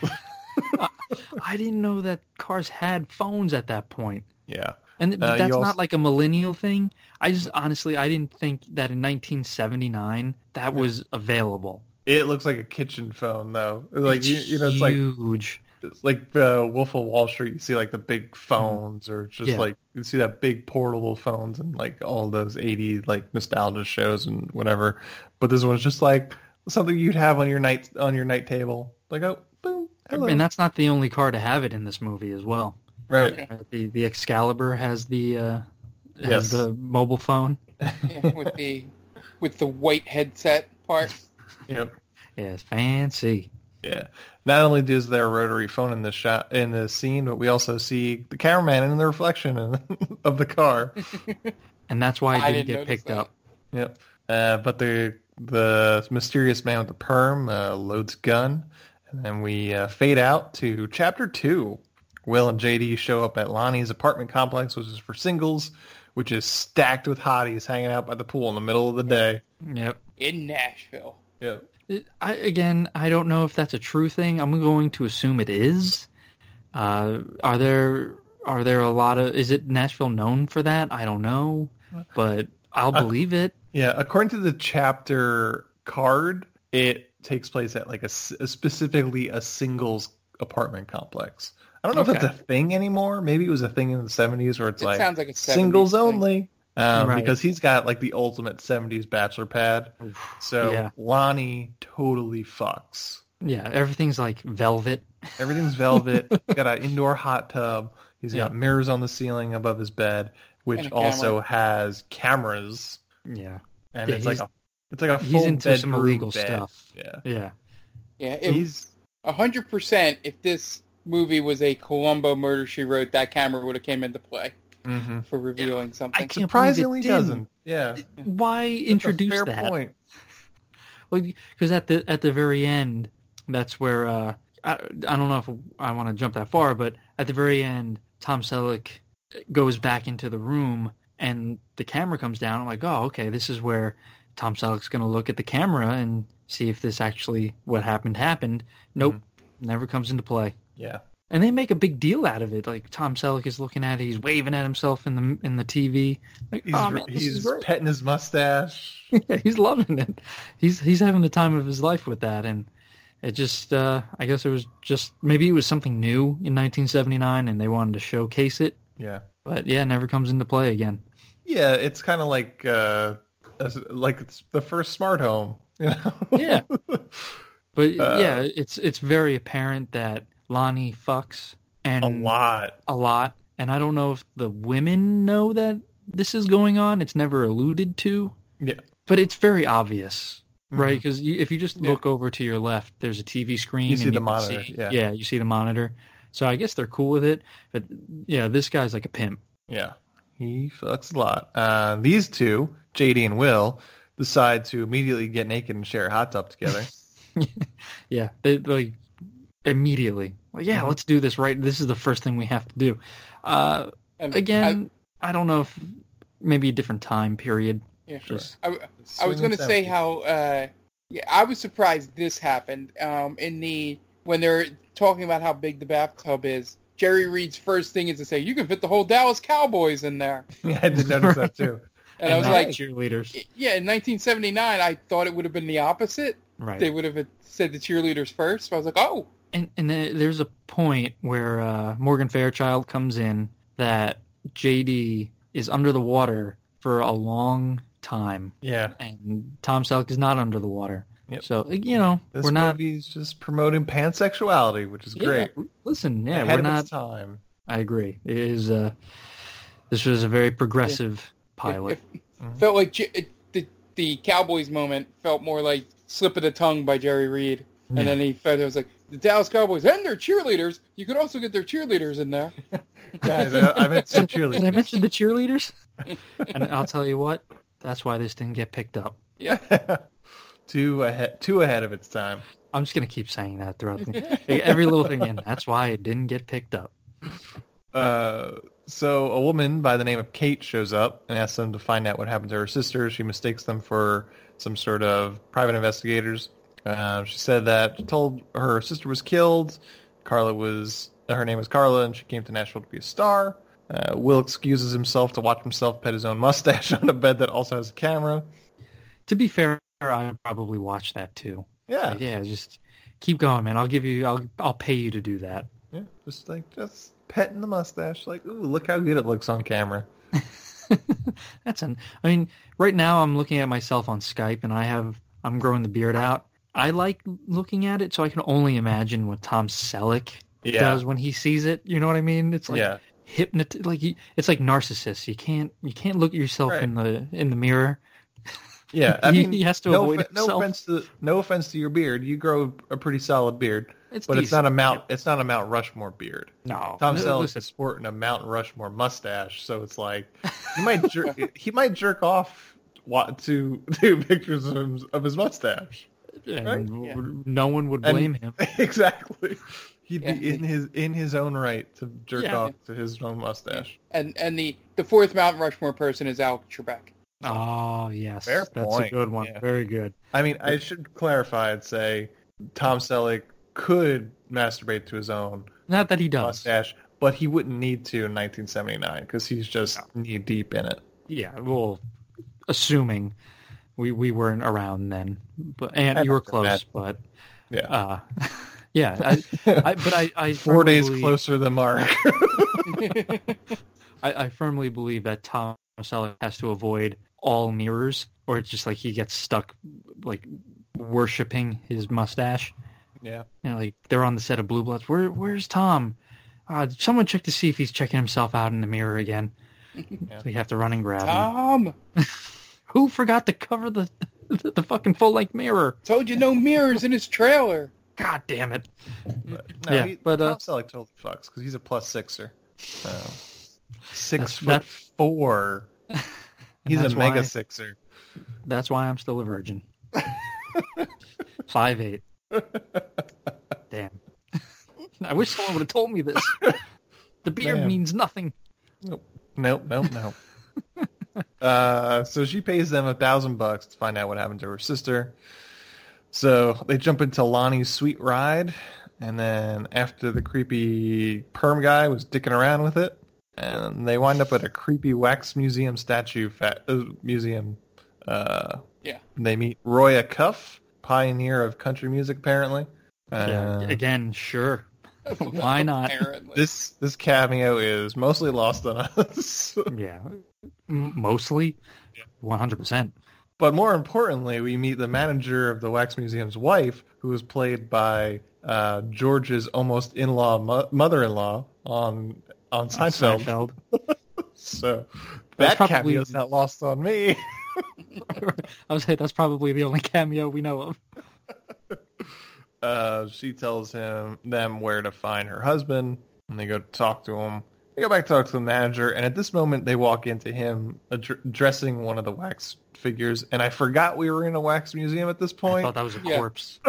I didn't know that cars had phones at that point. Yeah. And Uh, that's you also- not like a millennial thing. I just, honestly, I didn't think that in nineteen seventy-nine that was available. It looks like a kitchen phone, though. Like, you, you know, it's like huge. It's like uh, Wolf of Wall Street. You see like the big phones, or just Yeah. like you see that big portable phones and like all those eighties like nostalgia shows and whatever. But this one's just like something you'd have on your night on your night table. Like, oh, boom, hello. And that's not the only car to have it in this movie as well. Right. Uh, The the Excalibur has the uh, has Yes. the mobile phone. Yeah, with the with the white headset part. Yep. Yeah, it's fancy. Yeah. Not only is there a rotary phone in this shot in this scene, but we also see the cameraman in the reflection of the car. And that's why it I didn't, didn't get notice picked that. up. Yep. Uh, but the the mysterious man with the perm uh, loads gun, and then we uh, fade out to chapter two. Will and J D show up at Lonnie's apartment complex, which is for singles, which is stacked with hotties hanging out by the pool in the middle of the day. Yep. In Nashville. Yep. I, again, I don't know if that's a true thing. I'm going to assume it is. Uh, are there are there a lot of? Is it Nashville known for that? I don't know, but I'll Uh, believe it. Yeah, according to the chapter card, it takes place at like a, s- a specifically a singles apartment complex. I don't know Okay. if that's a thing anymore. Maybe it was a thing in the seventies where it's It like, sounds like a seventies singles thing. only. Um, Right. Because he's got like the ultimate seventies bachelor pad. So Yeah. Lonnie totally fucks. Yeah, everything's like velvet. Everything's velvet. He's got an indoor hot tub. He's got Yeah. mirrors on the ceiling above his bed, which And a also camera. has cameras. Yeah, And Yeah, it's like he's- a it's like a he's full into some bedroom illegal bed. stuff. Yeah. yeah. Yeah, it, He's A hundred percent. If this movie was a Columbo Murder She Wrote, that camera would have came into play mhm. for revealing something. I can't surprisingly believe it didn't. doesn't. Yeah. Why That's a introduce fair that? point. Well, because at the at the very end, that's where uh, I, I don't know if I want to jump that far, but at the very end, Tom Selleck goes back into the room, and the camera comes down. I'm like, oh, okay, this is where Tom Selleck's going to look at the camera and see if this actually what happened happened. Nope, never comes into play. Yeah. And they make a big deal out of it. Like Tom Selleck is looking at it, he's waving at himself in the in the T V. Like, He's, oh man, this is he's great. petting his mustache. Yeah, he's loving it. He's he's having the time of his life with that, and it just uh, I guess it was just maybe it was something new in nineteen seventy-nine, and they wanted to showcase it. Yeah. But yeah, it never comes into play again. Yeah, it's kind of like uh, as- like it's the first smart home. You know? Yeah. But Uh, yeah, it's it's very apparent that Lonnie fucks and a lot. a lot, and I don't know if the women know that this is going on. It's never alluded to. Yeah. But it's very obvious, right? Mhm. Because if you just Yeah. look over to your left, there's a T V screen. You see and the can monitor, see- yeah. yeah, you see the monitor. So I guess they're cool with it. But yeah, this guy's like a pimp. Yeah, he fucks a lot. Uh, these two, J D and Will, decide to immediately get naked and share a hot tub together. Yeah, they like immediately. Like, yeah, let's do this right. This is the first thing we have to do. Uh, And again, I, I don't know if maybe a different time period. Yeah, sure. Just- I, I was going to say how, uh, yeah, I was surprised this happened. Um, in the when they're talking about how big the bathtub is, Jerry Reed's first thing is to say, "You can fit the whole Dallas Cowboys in there." Yeah, I did notice that too. And, I was not like, cheerleaders. yeah, in nineteen seventy-nine, I thought it would have been the opposite. Right. They would have said the cheerleaders first. So I was like, oh. And and then there's a point where uh, Morgan Fairchild comes in that J D is under the water for a long time. Yeah. And Tom Selleck is not under the water. Yep. So, you know, This we're not... movie's just promoting pansexuality, which is great. Yeah, listen, yeah, Ahead we're of not... its time. I agree. It is, uh, this was a very progressive pilot. It, it felt like J- it, the, the Cowboys moment felt more like slip of the tongue by Jerry Reed. And Yeah. then he felt, it was like, the Dallas Cowboys and their cheerleaders. You could also get their cheerleaders in there. Guys, I, I meant some Did I cheerleaders. mention the cheerleaders? And I'll tell you what, that's why this didn't get picked up. Yeah. too ahead, too ahead of its time. I'm just going to keep saying that throughout the, every little thing. And that's why it didn't get picked up. Uh, so a woman by the name of Kate shows up and asks them to find out what happened to her sister. She mistakes them for some sort of private investigators. Uh, she said that she told her sister was killed. Carla was, her name was Carla, and she came to Nashville to be a star. Uh, Will excuses himself to watch himself pet his own mustache on a bed that also has a camera. To be fair, I probably watched that too. Yeah, Like, yeah, just keep going, man. I'll give you, I'll, I'll pay you to do that. yeah, just like just petting the mustache. Like, ooh, look how good it looks on camera. That's an. I mean, right now I'm looking at myself on Skype, and I have I'm growing the beard out. I like looking at it, so I can only imagine what Tom Selleck Yeah. does when he sees it. You know what I mean? It's like Yeah. hypnot. Like he, it's like Narcissus. You can't you can't look at yourself Right. in the in the mirror. Yeah, I He- mean, he has to no, avoid off- no himself. offense to no offense to your beard. You grow a pretty solid beard, It's but it's decent. not a Mount. It's not a Mount Rushmore beard. No, Tom no, Selleck listen. is sporting a Mount Rushmore mustache, so it's like he might jerk, he might jerk off wa- to to pictures of, him, of his mustache. And right? Yeah. no one would And- blame him. Exactly, he'd Yeah. be in his in his own right to jerk Yeah. off to his own mustache. And and the, the fourth Mount Rushmore person is Al Trebek. Oh yes, Fair that's point. a good one. Yeah. Very good. I mean, I should clarify and say Tom Selleck could masturbate to his own Not that he does. mustache, but he wouldn't need to in nineteen seventy-nine because he's just knee deep in it. Yeah, well, assuming we we weren't around then, but and I you were don't close, imagine. but Yeah, uh, yeah, I, I, but I, I four firmly days believe, closer than Mark. I, I firmly believe that Tom Selleck has to avoid all mirrors, or it's just like he gets stuck, like worshiping his mustache. Yeah, You know, like they're on the set of Blue Bloods. Where where's Tom? Uh, someone check to see if he's checking himself out in the mirror again. Yeah. So you have to run and grab him. Tom, Who forgot to cover the the, the fucking full length mirror? told you no mirrors in his trailer. God damn it! but, no, Yeah, he, but, uh, Tom Selleck totally fucks because he's a plus sixer. So, six That's- foot that- four. He's a that's mega why- sixer. That's why I'm still a virgin. Five eight. Damn. I wish someone would have told me this. The beard Man. means nothing. Nope, nope, nope, nope. uh, so she pays them a thousand bucks to find out what happened to her sister. So they jump into Lonnie's sweet ride, and then after the creepy perm guy was dicking around with it, and they wind up at a creepy wax museum statue fa- uh, museum. Uh, Yeah. they meet Roya Cuff, pioneer of country music, apparently. Yeah, Uh, again, sure. Why not? Apparently. This this cameo is mostly lost on us. Yeah. M- Mostly. one hundred percent. But more importantly, we meet the manager of the Wax Museum's wife, who was played by uh, George's almost in-law mo- mother-in-law on on Seinfeld. Seinfeld. So That's that probably- cameo's not lost on me. I would say that's probably the only cameo we know of. uh, she tells him them where to find her husband, and they go talk to him. They go back to talk to the manager, and at this moment, they walk into him ad- dressing one of the wax figures. And I forgot we were in a wax museum at this point. I thought that was a Yeah. corpse.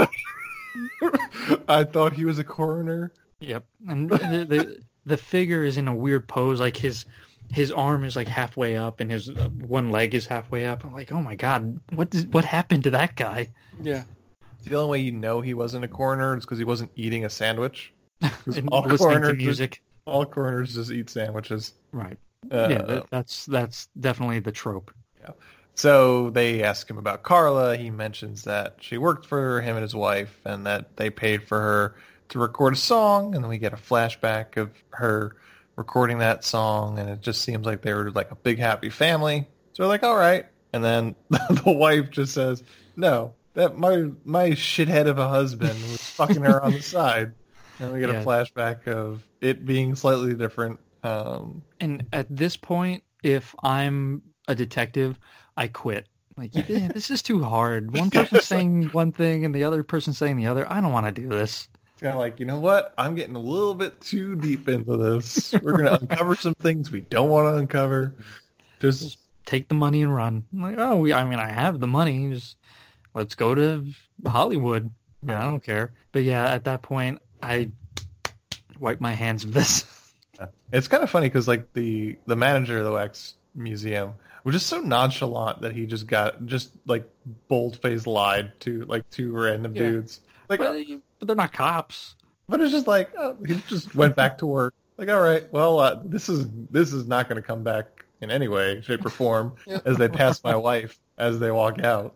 I thought he was a coroner. Yep, and the, the the figure is in a weird pose, like his his arm is like halfway up, and his uh, one leg is halfway up. I'm like, oh my god, what did, what happened to that guy? Yeah. The only way you know he wasn't a coroner is because he wasn't eating a sandwich. 'Cause And all listening to coroners music. Just, all coroners just eat sandwiches. Right. Uh, yeah, that, that's that's definitely the trope. Yeah. So they ask him about Carla. He mentions that she worked for him and his wife, and that they paid for her to record a song. And then we get a flashback of her recording that song, and it just seems like they were like a big happy family. So we're like, all right. And then the wife just says, "No, that my my shithead of a husband was fucking her on the side." And we get Yeah. a flashback of it being slightly different. Um, And at this point, if I'm a detective, I quit. Like, "Yeah, this is too hard. One person saying one thing and the other person saying the other. I don't want to do this." It's kind of like, you know what? I'm getting a little bit too deep into this. We're going to uncover some things we don't want to uncover. Just Take the money and run. I'm like, oh, we, I mean, I have the money. Just let's go to Hollywood. Yeah, I don't care. But yeah, at that point, I wipe my hands of this. it's kind of funny because like the the manager of the wax museum was just so nonchalant that he just got just like bold faced lied to like two random Yeah. dudes. Like, But, but they're not cops. but it's just like oh, he just went back to work. Like, all right, well, uh, this is this is not going to come back in any way, shape, or form as they pass my wife as they walk out.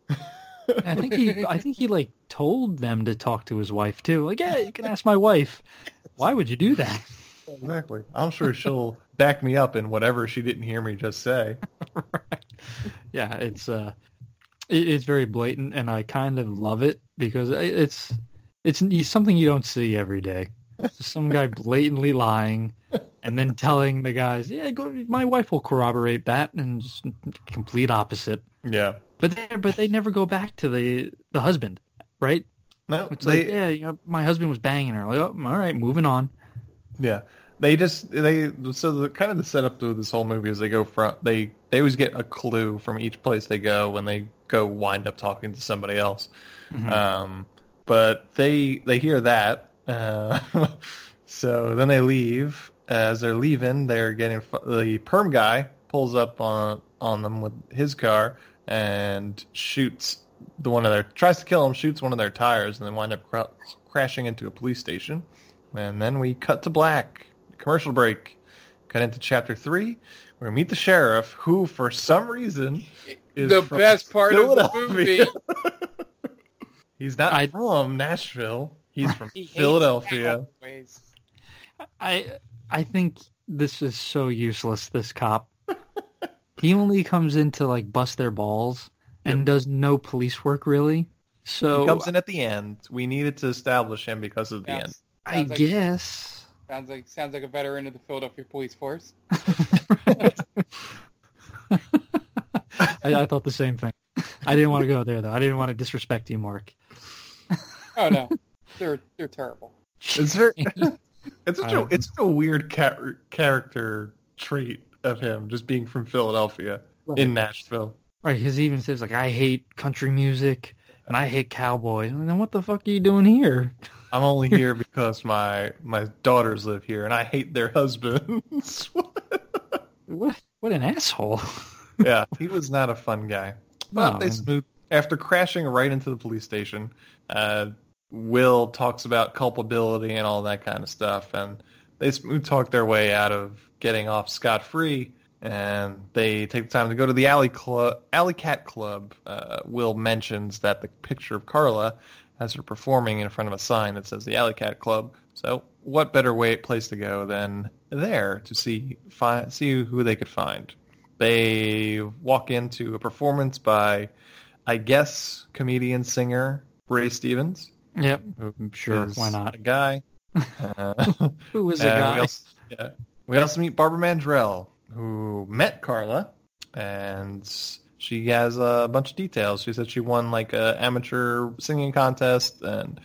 I think he, I think he like told them to talk to his wife too. Like, yeah, you can ask my wife. Why would you do that? Exactly. I'm sure she'll back me up in whatever she didn't hear me just say. Right. Yeah, it's uh, it, it's very blatant, and I kind of love it because it's it's something you don't see every day. Just some guy blatantly lying, and then telling the guys, "Yeah, go, my wife will corroborate that," and just complete opposite. Yeah. But they, but they never go back to the the husband, right? No, It's they, like, yeah, you know, my husband was banging her. Like, oh, all right, moving on. yeah. They just they so the kind of the setup to this whole movie is they go from they they always get a clue from each place they go when they go wind up talking to somebody else. Mm-hmm. Um, but they they hear that, uh, so then they leave. As they're leaving, they're getting the perm guy pulls up on on them with his car and shoots the one of their tries to kill them, shoots one of their tires, and then wind up cr- crashing into a police station. And then we cut to black. Commercial break. Cut into chapter three, where we meet the sheriff, who for some reason is The from best part of the Philadelphia. movie. He's not I- from Nashville. He's from He hates Philadelphia. cowboys. I I think this is so useless. This cop, he only comes in to like bust their balls and does no police work really. So He comes in at the end. We needed to establish him because of the Yes. end. I Sounds like- guess. Sounds like sounds like a veteran of the Philadelphia Police Force. I, I thought the same thing. I didn't want to go there though. I didn't want to disrespect you, Mark. Oh no, they're they're terrible. It's very, it's such a Um, it's such a weird char- character trait of him just being from Philadelphia in Nashville. Right, because he even says like, I hate country music and I hate cowboys. And then what the fuck are you doing here? I'm only here because my my daughters live here and I hate their husbands. What what an asshole. Yeah, he was not a fun guy. But No. they smooth after crashing right into the police station. Uh, Will talks about culpability and all that kind of stuff, and they smooth talk their way out of getting off scot free. And they take the time to go to the Alley Club, Alley Cat Club. Uh, Will mentions that the picture of Carla has her performing in front of a sign that says the Alley Cat Club. So, what better way place to go than there to see fi- see who they could find? They walk into a performance by, I guess, comedian singer Ray Stevens. Yep. Who Sure, is why not? A guy. Uh, Who was the and guy? We also, yeah. We also meet Barbara Mandrell, who met Carla, and she has a bunch of details. She said she won like a amateur singing contest, and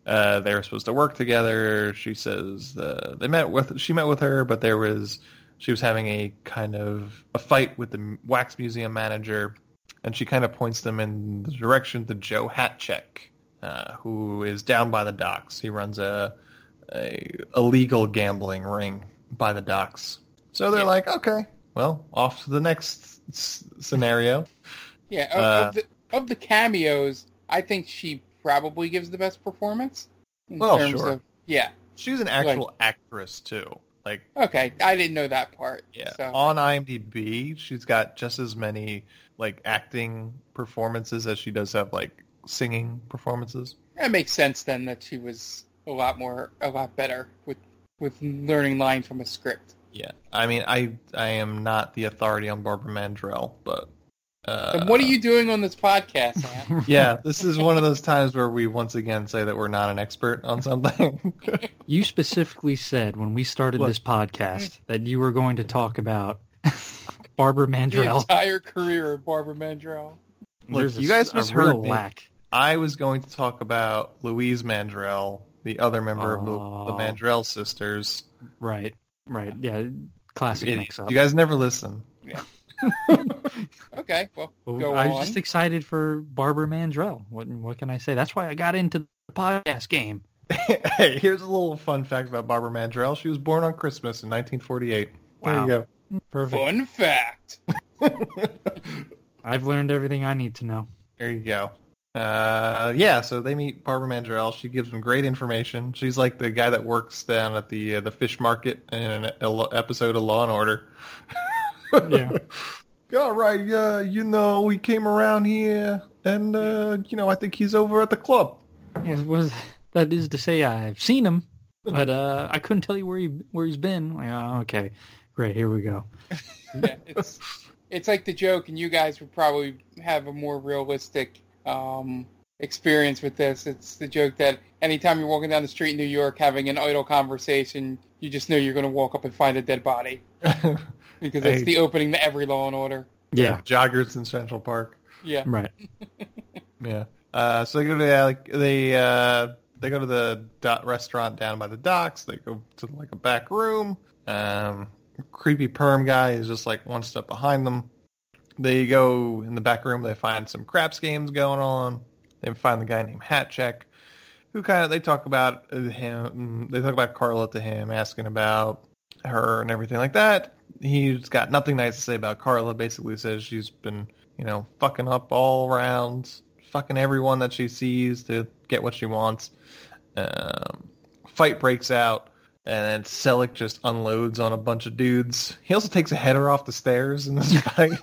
Uh, they were supposed to work together. She says uh, they met with she met with her, but there was she was having a kind of a fight with the wax museum manager, and she kind of points them in the direction to Joe Hatcheck, uh, who is down by the docks. He runs a, a illegal gambling ring by the docks. So they're yeah. like, okay, well, off to the next s- scenario. Yeah, of, uh, of, the, of the cameos, I think she probably gives the best performance. In well, terms sure. Of, yeah. She's an actual like, actress, too. Like, okay, I didn't know that part. Yeah. So. On IMDb, she's got just as many like acting performances as she does have like singing performances. That makes sense then that she was a lot more, a lot better with with learning lines from a script. Yeah. I mean, I I am not the authority on Barbara Mandrell, but. Uh, and what are you doing on this podcast, man? Yeah, this is one of those times where we once again say that we're not an expert on something. You specifically said when we started what? this podcast that you were going to talk about Barbara Mandrell. The entire career of Barbara Mandrell. Look, you guys misheard me. Whack. I was going to talk about Louise Mandrell, the other member oh. of the, the Mandrell sisters. Right, right. Yeah, classic it, mix-up. You guys never listen. Yeah. Okay, well, go I was on. just excited for Barbara Mandrell. What what can I say? That's why I got into the podcast game. Hey, here's a little fun fact about Barbara Mandrell. She was born on Christmas in nineteen forty-eight. Wow. There you go. Perfect. Fun fact. I've learned everything I need to know. There you go. Uh, yeah, so they meet Barbara Mandrell. She gives them great information. She's like the guy that works down at the uh, the fish market in an episode of Law and Order. Yeah. All right, uh, you know, we came around here, and, uh, you know, I think he's over at the club. Yeah, was, that is to say I've seen him, but uh, I couldn't tell you where he where he's been. Like, oh, okay, great, here we go. Yeah, it's, it's like the joke, and you guys would probably have a more realistic um, experience with this. It's the joke that anytime you're walking down the street in New York having an idle conversation, you just know you're going to walk up and find a dead body. Because it's the opening to every Law and Order. Yeah. Joggers in Central Park. Yeah. Right. Yeah. Uh, so they go to the, like, they uh, they go to the dot restaurant down by the docks. They go to like a back room. Um, creepy perm guy is just like one step behind them. They go in the back room. They find some craps games going on. They find the guy named Hatcheck, who kind of they talk about him. They talk about Carla to him, asking about her and everything like that. He's got nothing nice to say about Carla. Basically says she's been, you know, fucking up all around, fucking everyone that she sees to get what she wants. Um, fight breaks out, and then Selleck just unloads on a bunch of dudes. He also takes a header off the stairs in this fight.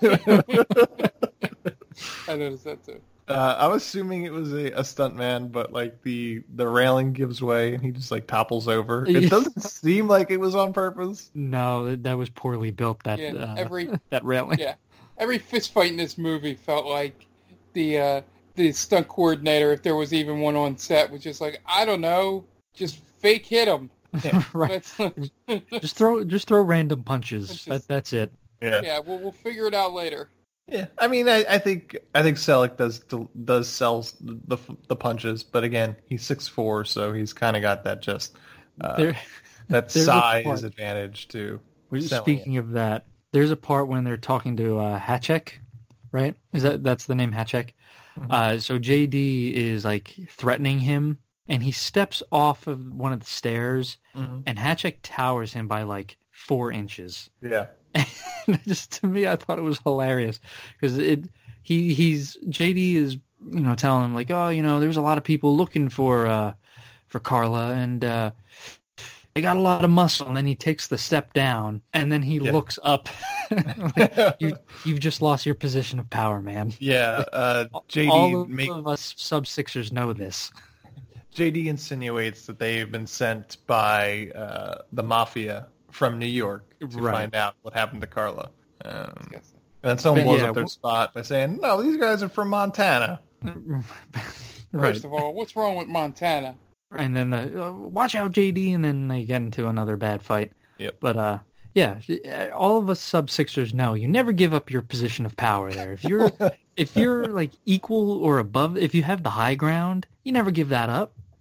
I noticed that too. Uh, I'm assuming it was a, a stunt man, but like the, the railing gives way and he just like topples over. It doesn't seem like it was on purpose. No, that, that was poorly built. That yeah, uh, every that railing. Yeah, every fist fight in this movie felt like the uh, the stunt coordinator, if there was even one on set, was just like, I don't know, just fake hit him. Yeah. Right. just throw just throw random punches. Just, that that's it. Yeah. Yeah. We'll we'll figure it out later. Yeah, I mean, I, I think I think Selleck does does sell the the punches, but again, he's six foot four, so he's kind of got that just uh, there, that size advantage too. Speaking it. of that, there's a part when they're talking to uh, Hatcheck, right? Is that that's the name Hatcheck? Mm-hmm. Uh, so J D is like threatening him, and he steps off of one of the stairs, mm-hmm. and Hatcheck towers him by like four inches. Yeah. Just to me, I thought it was hilarious because it he he's J D is you know telling him like, oh, you know there's a lot of people looking for uh for Carla and uh they got a lot of muscle, and then he takes the step down and then he yeah. looks up. Like, you you've just lost your position of power, man. Yeah, uh, J D all of, make... of us sub sixers know this. J D insinuates that they've been sent by uh, the mafia from New York to right. find out what happened to Carla. Um, and then someone blows yeah, up their well, spot by saying, no, these guys are from Montana. Right. Right. First of all, what's wrong with Montana? And then, uh, watch out, J D, and then they get into another bad fight. Yep. But, uh, yeah, all of us sub-sixers know you never give up your position of power there. If you're, if you're like, equal or above, if you have the high ground, you never give that up.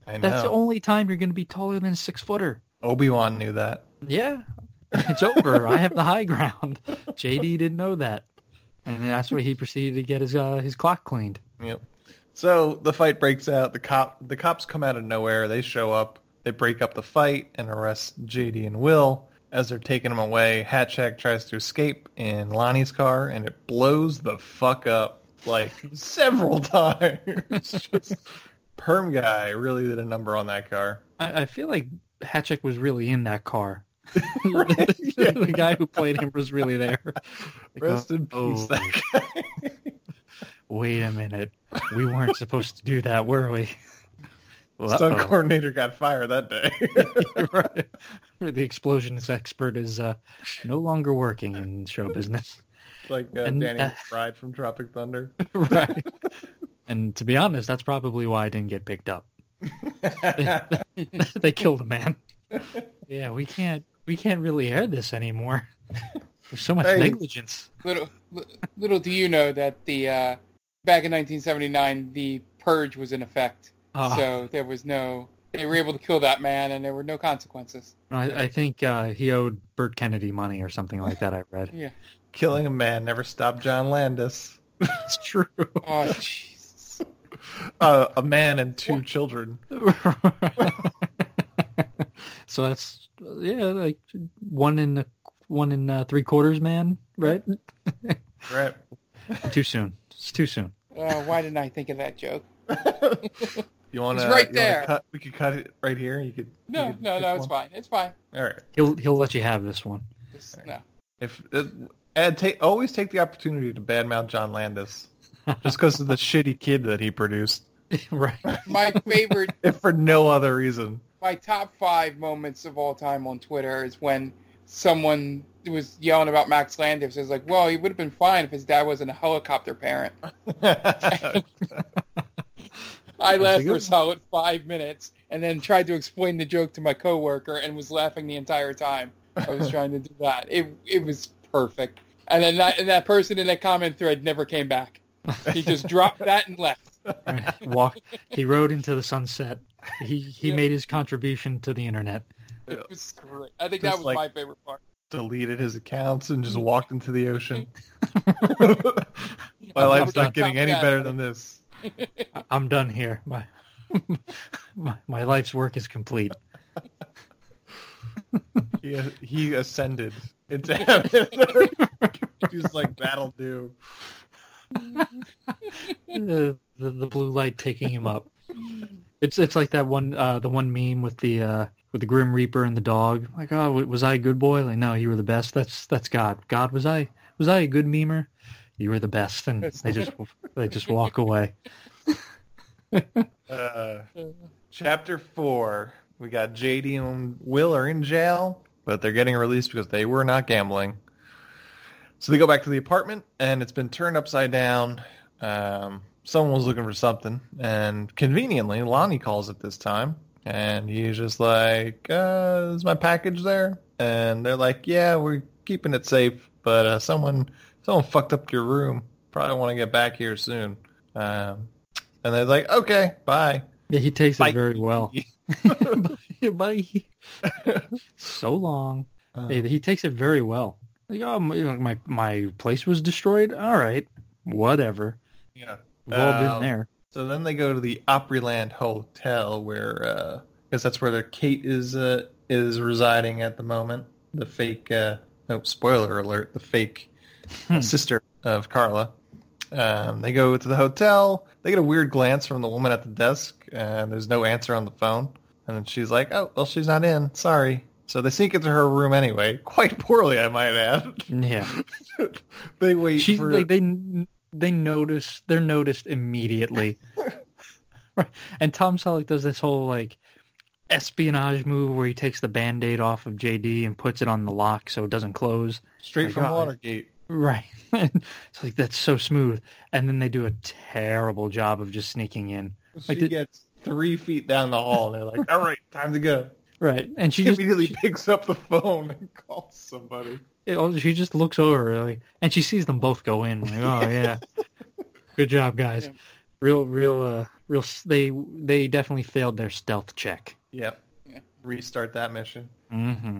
I know. That's the only time you're going to be taller than a six footer. Obi-Wan knew that. Yeah, it's over. I have the high ground. J D didn't know that, and that's why he proceeded to get his uh, his clock cleaned. Yep. So the fight breaks out. The cop, the cops come out of nowhere. They show up. They break up the fight and arrest J D and Will. As they're taking him away, Hatchak tries to escape in Lonnie's car, and it blows the fuck up like several times. Just, Perm guy really did a number on that car. I, I feel like Hatchak was really in that car. Right? Yeah. The guy who played him was really there. Rest in peace, oh, that guy. Wait a minute. We weren't supposed to do that, were we? Stunt Uh-oh. coordinator got fired that day. Right. The explosions expert is uh, no longer working in show business. Like uh, And, Danny uh, McBride from Tropic Thunder. Right. And to be honest, that's probably why I didn't get picked up. they, they killed a man. Yeah, we can't we can't really air this anymore. There's so much Hey. negligence. Little, li- little do you know that the uh, back in nineteen seventy-nine, the purge was in effect. Ah. So there was no. They were able to kill that man, and there were no consequences. I, I think uh, he owed Burt Kennedy money or something like that. I read. Yeah. Killing a man never stopped John Landis. It's true. Oh, Jesus. Uh, a man and two children. So that's yeah, like one in the, one in uh, three quarters, man. Right? Right. Too soon. It's too soon. Uh, why didn't I think of that joke? You want to? It's right there. Cut, we could cut it right here. You could. No, you could no, pick no, it's one. fine. It's fine. All right. He'll he'll let you have this one. Just, no. If uh, Ed, take always take the opportunity to badmouth John Landis, just because of the shitty kid that he produced, Right. My favorite, if for no other reason. my top five moments of all time on Twitter is when someone was yelling about Max Landis. It's like, well, he would have been fine if his dad wasn't a helicopter parent. I laughed for a solid five minutes and then tried to explain the joke to my coworker and was laughing the entire time I was trying to do that. It it was perfect. And then that, and that person in that comment thread never came back. He just dropped that and left. Right. Walk. He rode into the sunset. He he Yeah. made his contribution to the internet. It was great. I think Just that was like- my favorite part. Deleted his accounts and just walked into the ocean. My I'm life's not not getting any that. better than this. I- I'm done here. My my, my life's work is complete. He he ascended into heaven. He's like, that'll do. the, the the blue light taking him up. It's it's like that one uh, the one meme with the uh, with the Grim Reaper and the dog. Like, oh, was I a good boy? Like, no, you were the best. That's that's God. God, was I was I a good memer? You were the best. And they just they just walk away. Uh, chapter four. We got J D and Will are in jail, but they're getting released because they were not gambling. So they go back to the apartment, and it's been turned upside down. Um, someone was looking for something, and conveniently, Lonnie calls it this time, and he's just like, uh, is my package there? And they're like, yeah, we're keeping it safe, but uh, someone someone fucked up your room. Probably want to get back here soon. Um, and they're like, okay, bye. Yeah, he takes Bye. it very well. Bye. So long. Uh, Hey, he takes it very well. Like, oh, my, my my place was destroyed. All right, whatever. yeah. We've all Uh, been there. So then they go to the Opryland Hotel, where uh, I guess that's where their Kate is uh, is residing at the moment. The fake, uh, oh, spoiler alert, the fake Hmm. sister of Carla. Um, they go to the hotel. They get a weird glance from the woman at the desk, and there's no answer on the phone. And then she's like, "Oh, well, she's not in. Sorry." So they sneak into her room anyway, quite poorly, I might add. Yeah, They wait she for like they they notice they're noticed immediately. Right. And Tom Selleck does this whole like espionage move where he takes the Band-Aid off of J D and puts it on the lock so it doesn't close. straight Like, from oh, Watergate. Right. It's like that's so smooth. And then they do a terrible job of just sneaking in. She Like the- gets three feet down the hall, and they're like, "All right, time to go." Right. And she She just immediately picks up the phone and calls somebody. it- oh, she just looks over like, and she sees them both go in. Like, oh yeah, good job, guys. Yeah. Real, real, uh, real. They they definitely failed their stealth check. Yep. Yeah. Restart that mission. Mm-hmm.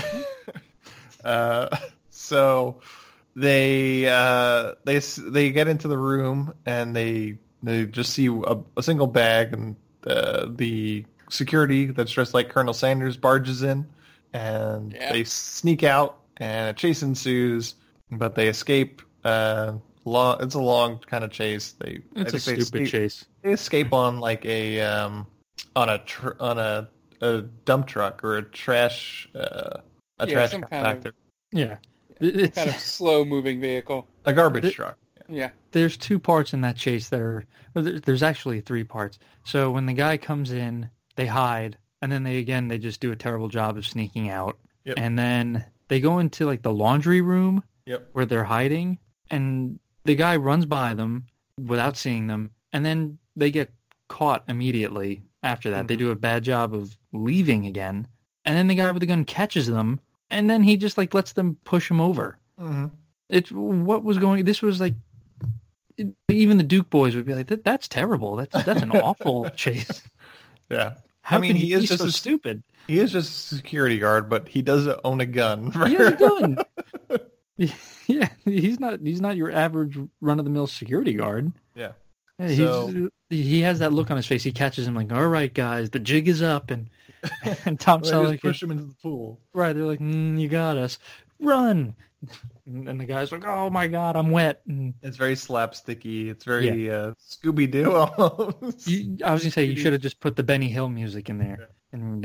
uh, so they uh, they they get into the room and they they just see a, a single bag, and uh, the security that's dressed like Colonel Sanders barges in, and Yeah. they sneak out, and a chase ensues, but they escape. Uh, long, it's a long kind of chase. They I It's a think they stupid escape, chase. They escape on like a um, on a tr- on a, a dump truck or a trash uh, a Yeah, trash some kind of- compactor, Yeah, It- it's Kind of slow-moving vehicle. a garbage It- truck. Yeah. there's two parts in that chase that are. Well, there- there's actually three parts. So when the guy comes in, they hide, and then they again they just do a terrible job of sneaking out, Yep. and then they go into like the laundry room Yep. where they're hiding, and the guy runs by them without seeing them, and then they get caught immediately after that. Mm-hmm. They do a bad job of leaving again, and then the guy with the gun catches them, and then he just like lets them push him over. Mm-hmm. It's what was going. This was like it, even the Duke boys would be like, that, "That's terrible. That's that's an awful chase." Yeah. How I mean, can he he is be just so a- stupid? He is just a security guard, but he does own a gun. He has a gun. Yeah, he's not. He's not your average run of the mill security guard. Yeah. Yeah, he's, So- he has that look on his face. He catches him like, "All right, guys, the jig is up," and and Tom They Selleck just push him into the pool. right. They're like, mm, "You got us, run!" And the guy's like, "Oh my God, I'm wet." And It's very slapsticky. It's very uh, Scooby Doo almost. you, I was gonna say you should have just put the Benny Hill music in there, and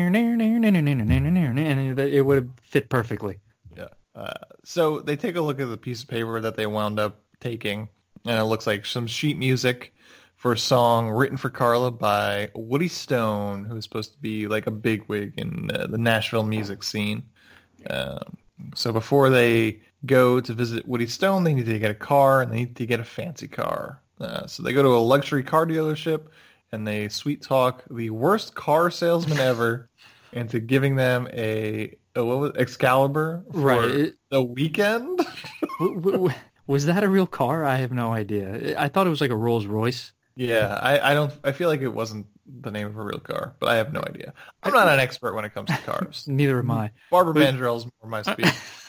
and it would have fit perfectly. Yeah. Uh, so they take a look at the piece of paper that they wound up taking, and it looks like some sheet music for a song written for Carla by Woody Stone, who's supposed to be like a bigwig in uh, the Nashville music scene. Um, so before they go to visit Woody Stone, they need to get a car, and they need to get a fancy car. Uh, so they go to a luxury car dealership, and they sweet talk the worst car salesman ever into giving them a, a what was it, Excalibur for Right. It- the weekend. W- w- w- was that a real car? I have no idea. I thought it was like a Rolls Royce. Yeah, I, I don't. I feel like it wasn't the name of a real car, but I have no idea. I'm not an expert when it comes to cars. Neither am I. Barbara But- Mandrell's more my speed.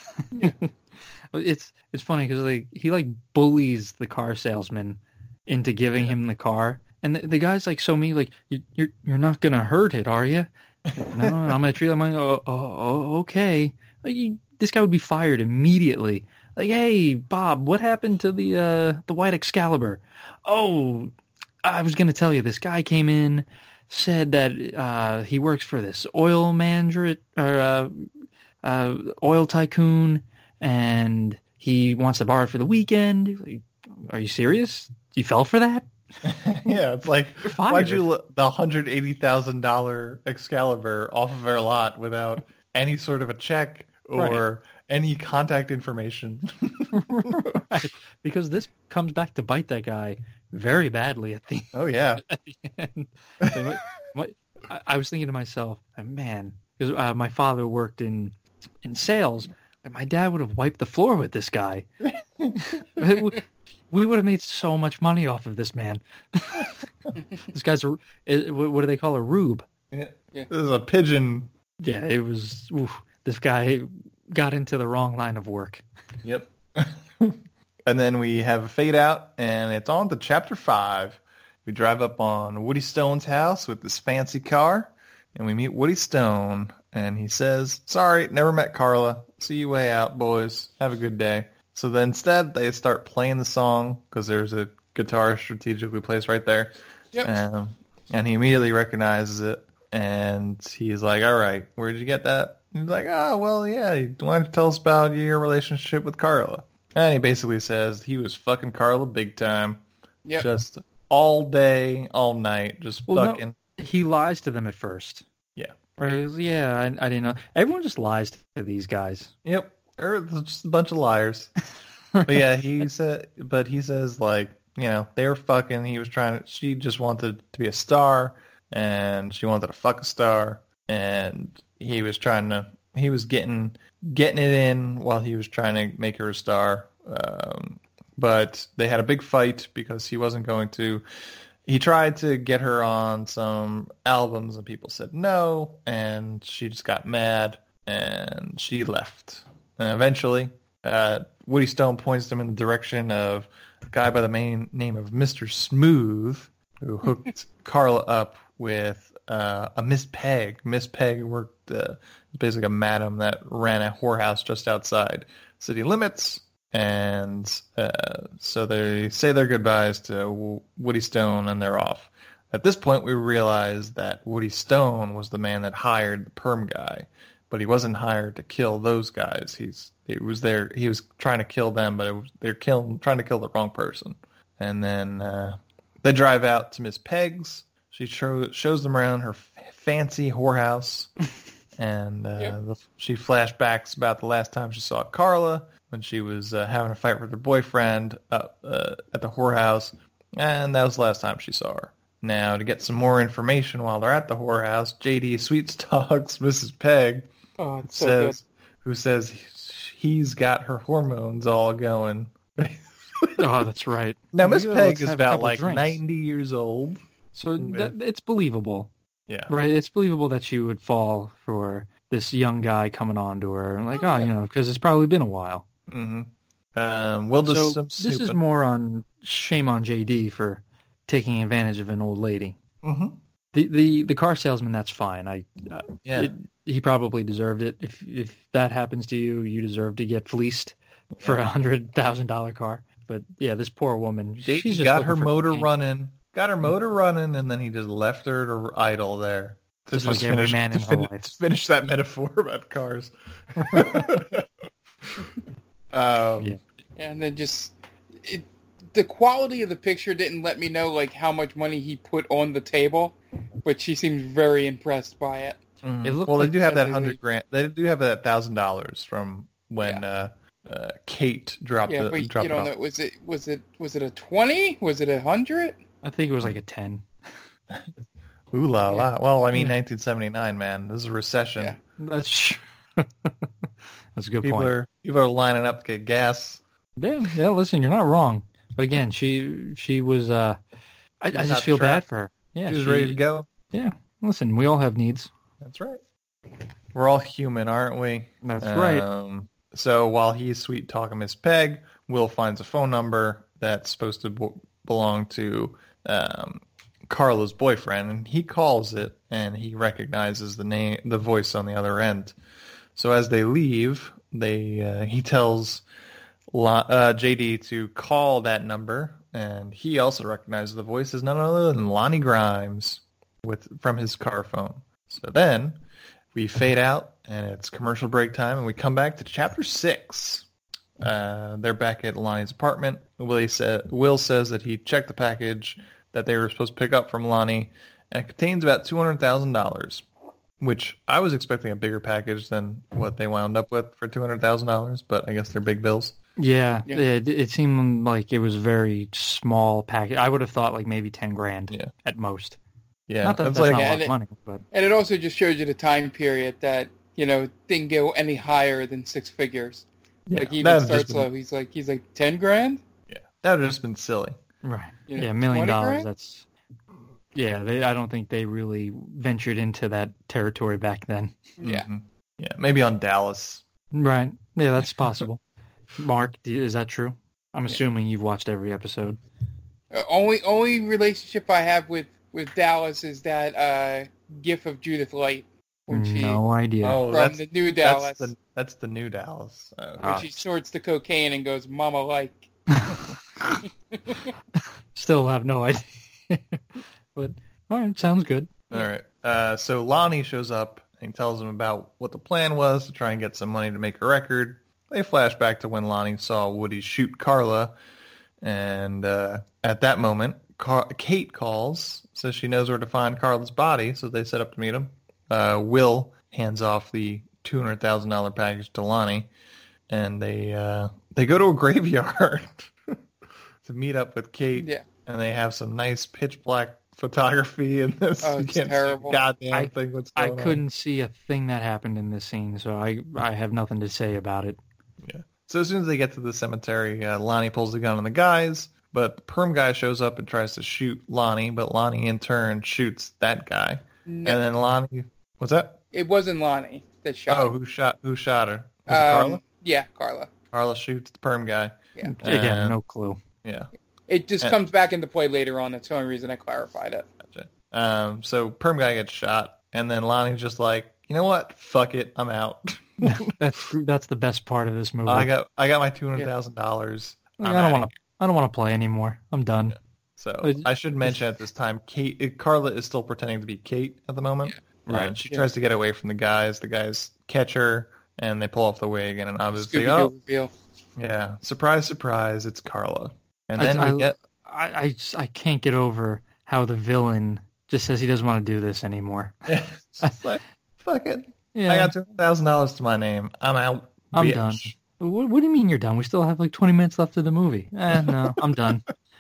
It's it's funny because like he like bullies the car salesman into giving him the car, and the, the guy's like so mean, like you, you're you're not gonna hurt it, are you? No, I'm gonna treat him like oh, oh, oh okay. Like, you, this guy would be fired immediately. Like, hey Bob, what happened to the uh, the white Excalibur? Oh, I was gonna tell you, this guy came in, said that uh, he works for this oil manager or uh, uh, oil tycoon, and he wants to borrow it for the weekend. Like, are you serious? You fell for that? Yeah, it's like fired. why'd you let the one hundred eighty thousand dollar Excalibur off of our lot without any sort of a check or any contact information? Right. Because this comes back to bite that guy very badly at the, Oh yeah, at the end. So my- my- I, I was thinking to myself, man, because uh, my father worked in in sales, and my dad would have wiped the floor with this guy. We would have made so much money off of this man. This guy's a, is- what do they call a rube? yeah. Yeah. This is a pigeon. Yeah, it was. Oof, this guy got into the wrong line of work. Yep. And then we have a fade out, and it's on to chapter five. We drive up on Woody Stone's house with this fancy car, and we meet Woody Stone, and he says, sorry, never met Carla. See you way out, boys. Have a good day. So then instead, they start playing the song, because there's a guitar strategically placed right there. Yep. Um, and he immediately recognizes it, and he's like, all right, where did you get that? He's like, oh, well, yeah, why don't you tell us about your relationship with Carla? And he basically says he was fucking Carla big time. Yep. Just all day, all night, just Well, no, fucking. he lies to them at first. Yeah. Or he goes, yeah, I, I didn't know. Everyone just lies to these guys. Yep. They're just a bunch of liars. But yeah, he said, but he says like, you know, they were fucking. He was trying to, she just wanted to be a star, and she wanted to fuck a star, and he was trying to, he was getting, getting it in while he was trying to make her a star. Um, but they had a big fight because he wasn't going to he tried to get her on some albums, and people said no, and she just got mad, and she left. And eventually, uh, Woody Stone points them in the direction of a guy by the main name of Mister Smooth, who hooked Carla up with uh, a Miss Peg. Miss Peg worked uh, basically a madam that ran a whorehouse just outside city limits. And uh, so they say their goodbyes to Woody Stone, and they're off. At this point, we realize that Woody Stone was the man that hired the perm guy, but he wasn't hired to kill those guys. He's he was there. He was trying to kill them, but it was, they're killing, trying to kill the wrong person. And then uh, they drive out to Miss Peg's. She show, shows them around her f- fancy whorehouse, and uh, yep. the, she flashbacks about the last time she saw Carla, when she was uh, having a fight with her boyfriend uh, uh, at the whorehouse, and that was the last time she saw her. Now, to get some more information while they're at the whorehouse, J D Sweets talks Missus Peg, oh, it's so says, good. who says he's got her hormones all going. Oh, that's right. Now, Miss Yeah, Peg is have a about couple like drinks. ninety years old. So that, it's believable. Yeah. Right? It's believable that she would fall for this young guy coming on to her. And like, oh, you know, because it's probably been a while. Mm-hmm. Um, we'll just so some this is snooping. more on shame on J D for taking advantage of an old lady. Mm-hmm. The the the car salesman, that's fine. I uh, Yeah. it, he probably deserved it. If if that happens to you, you deserve to get fleeced for a hundred thousand dollar car. But yeah, this poor woman, J D she's just got looking her for motor gain. running, got her motor running, and then he just left her to idle there. To Just like every man in to her finish, life. to finish that metaphor about cars. um, Yeah. And then just it, the quality of the picture didn't let me know like how much money he put on the table, but she seems very impressed by it. mhm. It looked well, like they do have that something hundred they- grand. They do have that thousand dollars from when uh, uh, Kate dropped Yeah, the but dropped you don't it know. off. Was it was it was it a twenty? Was it a hundred? I think it was like a ten. Ooh la la. Well, I mean, Yeah. nineteen seventy-nine, man. This is a recession. Yeah. That's true. That's a good People point. are people are lining up to get gas. Yeah, yeah. Listen, you're not wrong. But again, she she was. Uh, I, I She's not just feel trapped. bad for her. Yeah, She was she- ready to go. Yeah. Listen, we all have needs. That's right. We're all human, aren't we? That's right. Um, so while he's sweet talking Miss Peg, Will finds a phone number that's supposed to b- belong to um, Carla's boyfriend, and he calls it, and he recognizes the name, the voice on the other end. So as they leave, they uh, he tells La- uh, J D to call that number, and he also recognizes the voice as none other than Lonnie Grimes with from his car phone. So then we fade out, and it's commercial break time, and we come back to chapter six. Uh, they're back at Lonnie's apartment. Willie sa- Will says that he checked the package that they were supposed to pick up from Lonnie, and it contains about two hundred thousand dollars, which I was expecting a bigger package than what they wound up with for two hundred thousand dollars, but I guess they're big bills. Yeah, Yeah. It, it seemed like it was a very small package. I would have thought like maybe ten grand Yeah. at most. Yeah, Not that that's that's like not a Yeah, lot and of it- money, but And it also just shows you the time period that you know didn't go any higher than six figures. yeah, Like he that even would just starts low. been, He's like he's like ten grand. yeah, that would have just been silly. right. You know, Yeah, a million twenty dollars. grand? That's yeah. They, I don't think they really ventured into that territory back then. Yeah. Mhm. Yeah, maybe on Dallas. Right. Yeah, that's possible. Mark, do- is that true? I'm assuming you've watched every episode. Uh, only only relationship I have with, with Dallas is that uh, gif of Judith Light when she No idea. Oh, from that's the new Dallas that's the that's the new Dallas. Uh, when Ah. she snorts the cocaine and goes "Mama like." Still have no idea. But all right, sounds good. All right. Uh, so Lonnie shows up and tells him about what the plan was to try and get some money to make a record. They flash back to when Lonnie saw Woody shoot Carla, and uh, at that moment, Car- Kate calls, says she knows where to find Carla's body, so they set up to meet him. Uh, Will hands off the two hundred thousand dollars package to Lonnie, and they uh, they go to a graveyard to meet up with Kate, Yeah. and they have some nice pitch black photography in this. Oh, You it's can't see a terrible. goddamn I- thing what's I going on. couldn't see a thing that happened in this scene, so I I have nothing to say about it. So as soon as they get to the cemetery, uh, Lonnie pulls the gun on the guys. but the perm guy shows up and tries to shoot Lonnie, but Lonnie in turn shoots that guy. No. And then Lonnie, what's that? It wasn't Lonnie that shot. Oh, who shot? Who shot her? Was um, it Carla? Yeah, Carla. Carla shoots the perm guy. Yeah. Again, no clue. Yeah. It just and, comes back into play later on. That's the only reason I clarified it. Gotcha. Um, so perm guy gets shot, and then Lonnie's just like, you know what? Fuck it, I'm out. that's that's the best part of this movie. I got I got my two hundred thousand dollars. I don't want to. I don't want to play anymore. I'm done. Yeah. So I should mention at this time, Kate Carla is still pretending to be Kate at the moment. Yeah. Right. Uh, she yeah. tries to get away from the guys. The guys catch her, and they pull off the wig, and obviously, oh, reveal. Yeah, surprise, surprise, it's Carla. And then I, we get. I, I just, I can't get over how the villain just says he doesn't want to do this anymore. Yeah, like, fuck it. Yeah. I got two hundred thousand dollars to my name. I'm out. I'm bitch. done. What, what do you mean you're done? We still have like twenty minutes left of the movie. Eh, no, I'm done.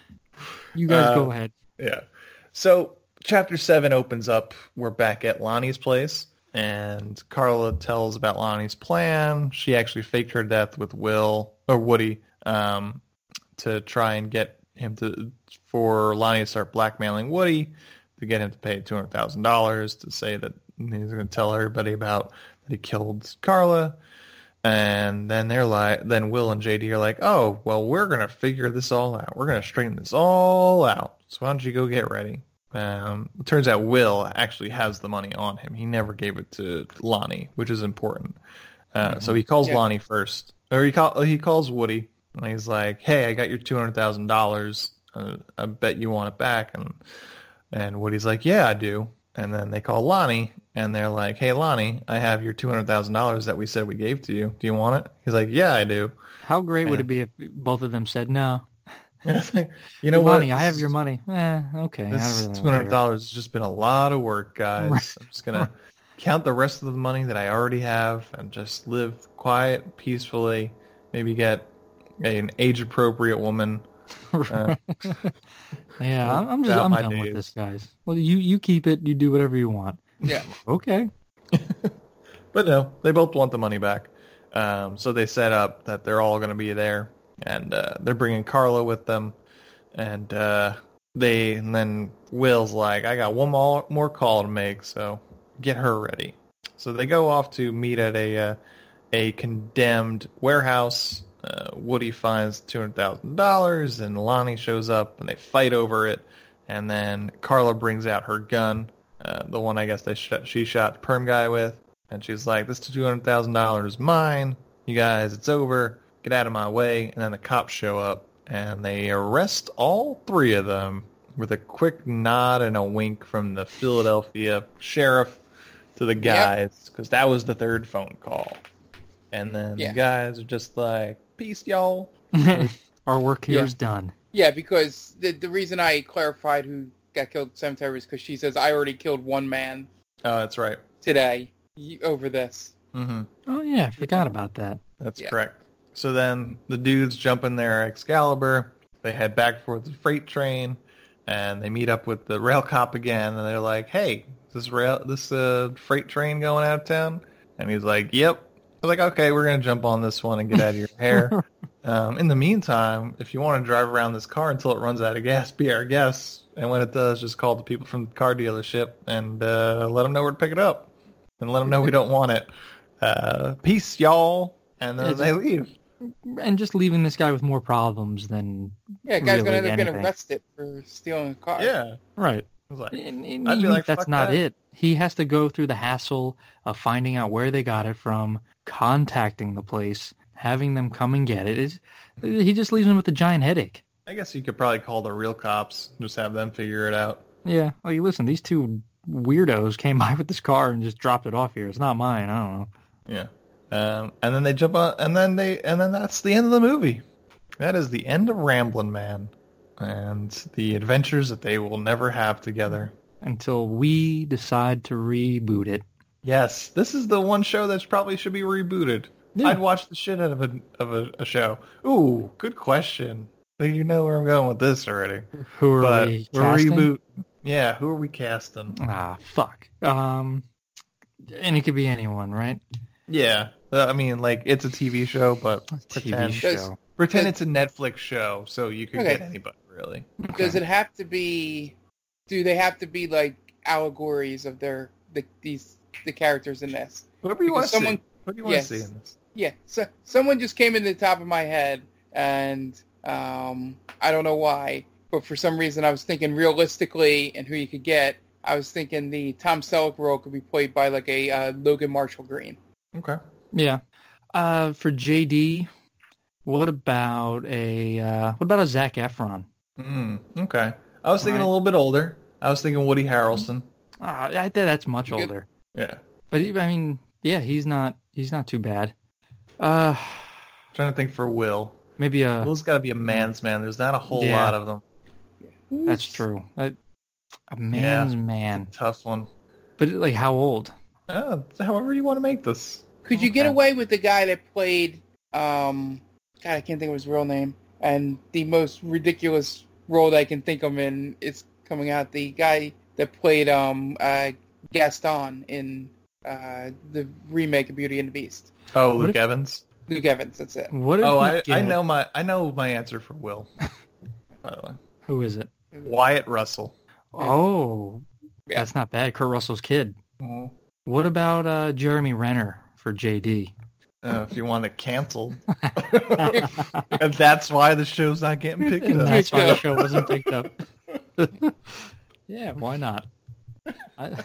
You guys uh, go ahead. Yeah. So chapter seven opens up. We're back at Lonnie's place, and Carla tells about Lonnie's plan. She actually faked her death with Will or Woody um, to try and get him to for Lonnie to start blackmailing Woody to get him to pay two hundred thousand dollars to say that he's going to tell everybody about that he killed Carla. And then they're like, then Will and J D are like, oh, well, we're going to figure this all out. We're going to straighten this all out. So why don't you go get ready? Um, it turns out Will actually has the money on him. He never gave it to Lonnie, which is important. Uh, mm-hmm. So he calls yeah. Lonnie first. Or he, call, he calls Woody. And he's like, hey, I got your two hundred thousand dollars. Uh, I bet you want it back. And, and Woody's like, yeah, I do. And then they call Lonnie, and they're like, hey, Lonnie, I have your two hundred thousand dollars that we said we gave to you. Do you want it? He's like, yeah, I do. How great and, would it be if both of them said no? you know hey, what? Lonnie, I have your money. Eh, okay. This really two hundred dollars has just been a lot of work, guys. Right. I'm just going to count the rest of the money that I already have and just live quiet, peacefully, maybe get an age-appropriate woman. Uh, yeah, I'm just I'm done days. with this, guys. Well, you, you keep it. You do whatever you want. Yeah. Okay. But no, they both want the money back. Um, so they set up that they're all going to be there, and uh, they're bringing Carla with them. And uh, they and then Will's like, I got one more more call to make, so get her ready. So they go off to meet at a uh, a condemned warehouse. Uh, Woody finds two hundred thousand dollars, and Lonnie shows up, and they fight over it. And then Carla brings out her gun, uh, the one I guess they sh- she shot the perm guy with. And she's like, this two hundred thousand dollars is mine. You guys, it's over. Get out of my way. And then the cops show up, and they arrest all three of them with a quick nod and a wink from the Philadelphia sheriff to the guys, because yep. that was the third phone call. And then yeah. the guys are just like, peace, y'all. Our work here is yeah. done. Yeah, because the the reason I clarified who got killed at the cemetery is because she says, I already killed one man. Oh, that's right. Today, over this. Mm-hmm. Oh, yeah, I forgot about that. That's yeah. correct. So then the dudes jump in their Excalibur. They head back for the freight train, and they meet up with the rail cop again, and they're like, hey, is this, rail, this uh, freight train going out of town? And he's like, yep. I was like, okay, we're going to jump on this one and get out of your hair. um, in the meantime, if you want to drive around this car until it runs out of gas, be our guest. And when it does, just call the people from the car dealership and uh, let them know where to pick it up. And let them know we don't want it. Uh, peace, y'all. And then yeah, they leave. And just leaving this guy with more problems than Yeah, guy's really going to end up anything. getting arrested for stealing a car. Yeah. Right. Like, and, and I'd be like, that's fuck not that. it. He has to go through the hassle of finding out where they got it from, contacting the place, having them come and get it. It's, he just leaves him with a giant headache. I guess you could probably call the real cops, just have them figure it out. Yeah. Oh, you listen, these two weirdos came by with this car and just dropped it off here. It's not mine. I don't know. Yeah. Um, and then they jump on, and then they, and then that's the end of the movie. That is the end of Ramblin' Man, and the adventures that they will never have together until we decide to reboot it. Yes, this is the one show that probably should be rebooted. Yeah. I'd watch the shit out of a of a, a show. Ooh, good question. You know where I'm going with this already. Who are but we casting? Reboot. Yeah, who are we casting? Ah, fuck. Um, and it could be anyone, right? Yeah, uh, I mean, like it's a T V show, but T V pretend, show. pretend it's a Netflix show, so you could Okay. get anybody really. Does it have to be? Do they have to be like allegories of their the these the characters in this? Whatever you Because want to someone- see. What do you want yes. to see in this? Yeah, so someone just came into the top of my head, and um, I don't know why, but for some reason I was thinking realistically and who you could get. I was thinking the Tom Selleck role could be played by like a uh, Logan Marshall Green. Okay. Yeah. Uh, for J D, what about a uh, what about a Zac Efron? Mm, okay. I was thinking Alright. a little bit older. I was thinking Woody Harrelson. Uh, I think that's much Good. older. Yeah. But he- I mean, yeah, he's not he's not too bad. Uh, Trying to think for Will. maybe a Will's got to be a man's man. There's not a whole Yeah. lot of them. that's true. A, a man's man. Tough one. But like, how old? Uh, however you want to make this. Could you get Okay. away with the guy that played, um, God, I can't think of his real name, and the most ridiculous role that I can think of in is coming out. The guy that played um, uh, Gaston in uh, the remake of Beauty and the Beast. Oh, What Luke if- Evans. Luke Evans, that's it. What? If Oh, we I, I get- know my I know my answer for Will. By the way, Who is it? Wyatt Russell. Oh, Yeah. that's not bad. Kurt Russell's kid. Uh, What about uh, Jeremy Renner for J D? if you want it canceled, and that's why the show's not getting picked And up. that's why the show wasn't picked up. Yeah, why not? I,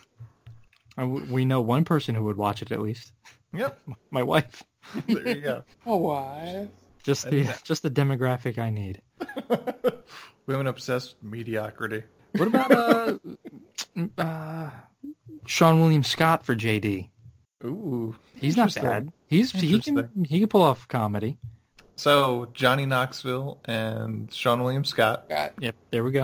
I- we know one person who would watch it at least. Yep, My wife. there you go. Oh, what? Just the just the demographic I need. Women obsessed with mediocrity. What about uh, uh, Sean William Scott for J D? Ooh, He's not interesting. bad. He's he can Interesting. he can pull off comedy. So Johnny Knoxville and Sean William Scott God. Yep, there we go.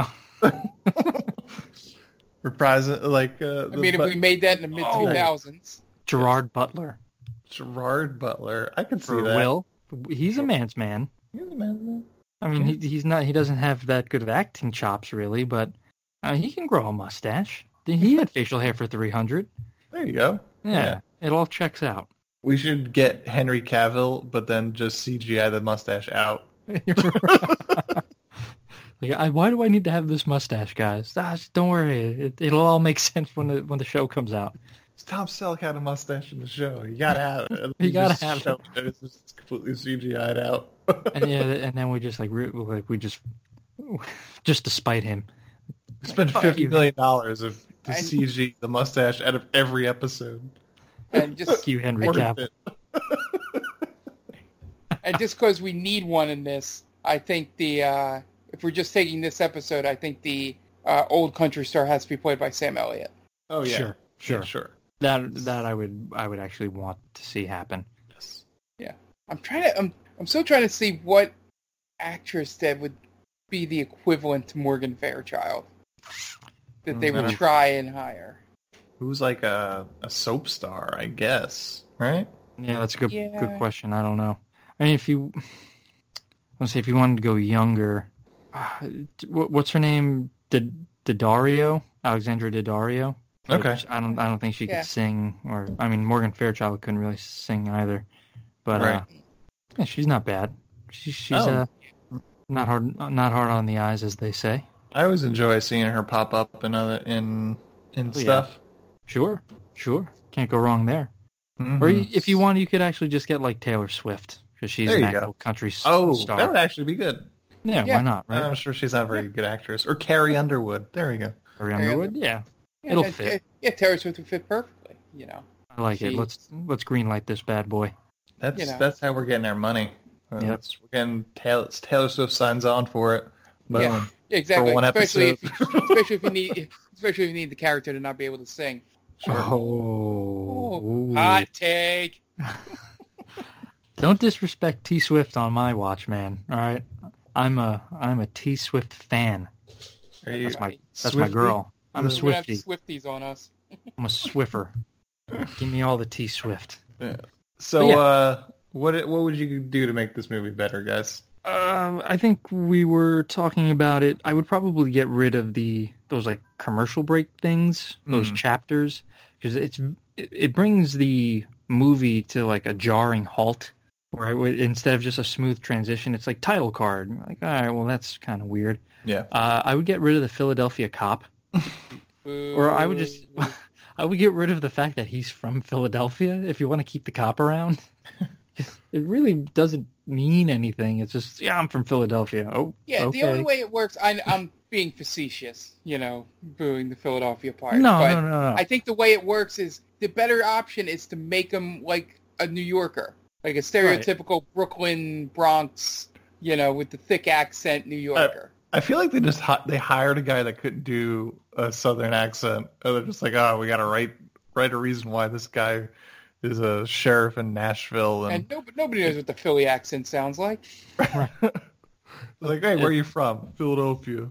reprising like uh, I mean, if the- we made that in the mid two thousands, Gerard Butler Gerard Butler. I can see for that. Will. He's a man's man. He's a man's man. I mean, he, he's not. He doesn't have that good of acting chops, really, but uh, he can grow a mustache. He had facial hair for three hundred. There you go. Yeah, it all checks out. We should get Henry Cavill, but then just C G I the mustache out. Like, I, why do I need to have this mustache, guys? Ah, just don't worry, it, it'll all make sense when the when the show comes out. Tom Selleck had a mustache in the show. You gotta have it. You gotta Just have it. show It's just completely C G I'd out. And yeah, and then we just like re- like we just just to spite him. Spend Fuck fifty you. million dollars of to I- C G the mustache out of every episode. and just Fuck you, Henry Worth Cavill. it. and just because we need one in this, I think the uh, if we're just taking this episode, I think the uh, old country star has to be played by Sam Elliott. Oh yeah, Sure, sure. Yeah, sure. That that I would I would actually want to see happen. Yes. I'm trying to. I'm. I'm still trying to see what actress that would be the equivalent to Morgan Fairchild that they would Mhm. try and hire. Who's like a a soap star, I guess, right? Yeah, that's a good Yeah. good question. I don't know. I mean, if you let's say if you wanted to go younger, uh, what, what's her name? Did Daddario, Alexandra Daddario? Okay. Which I don't I don't think she Yeah. could sing, or I mean Morgan Fairchild couldn't really sing either. But Right. uh, yeah, she's not bad. She, she's Oh. uh, not hard not hard on the eyes, as they say. I always enjoy seeing her pop up in other in in Oh, yeah. stuff. Sure, sure, can't go wrong there. Mhm. Or you, if you want, you could actually just get like Taylor Swift because she's There an you go. actual country s- Oh, star. that would actually be good. Yeah, Yeah. why not? Right? I'm sure she's not a very good actress. Or Carrie Underwood. There we go. Or Underwood, yeah, Yeah, it'll that- fit. Yeah, Taylor Swift would fit perfectly. You know. I like it. She- Let's let's greenlight this bad boy. That's You know. that's how we're getting our money. Uh, Yep. that's- we're getting Taylor, Taylor Swift signs on for it. Boom. Yeah. Exactly. For one especially if, episode. you, especially if you need, especially if you need the character to not be able to sing. Oh, Oh, hot take. don't disrespect T Swift on my watch, man. All right, I'm a I'm a T Swift fan. Are you, That's my that's my Swiftie? girl. I'm a We're gonna have Swiftie. Swifties on us. I'm a Swiffer. Give me all the T Swift. Yeah. So, But yeah. uh, what what would you do to make this movie better, guys? Um, I think we were talking about it. I would probably get rid of the those like commercial break things, those Mm. chapters, because it's it, it brings the movie to like a jarring halt, where it would, instead of just a smooth transition, it's like title card. Like, all right, well, that's kind of weird. Yeah. Uh, I would get rid of the Philadelphia cop, or I would just, I would get rid of the fact that he's from Philadelphia. If you want to keep the cop around, it really doesn't mean anything. It's just, yeah, I'm from Philadelphia. Oh, yeah. okay. The only way it works, I, I'm being facetious, you know, booing the Philadelphia part. No, but no, no, no. I think the way it works is the better option is to make him like a New Yorker, like a stereotypical right. Brooklyn, Bronx, you know, with the thick accent New Yorker. I, I feel like they just hi- they hired a guy that couldn't do a Southern accent. And they're just like, oh, we got to write write a reason why this guy is a sheriff in Nashville. And, and nobody, nobody knows what the Philly accent sounds like. Like, hey, where are you from? Philadelphia.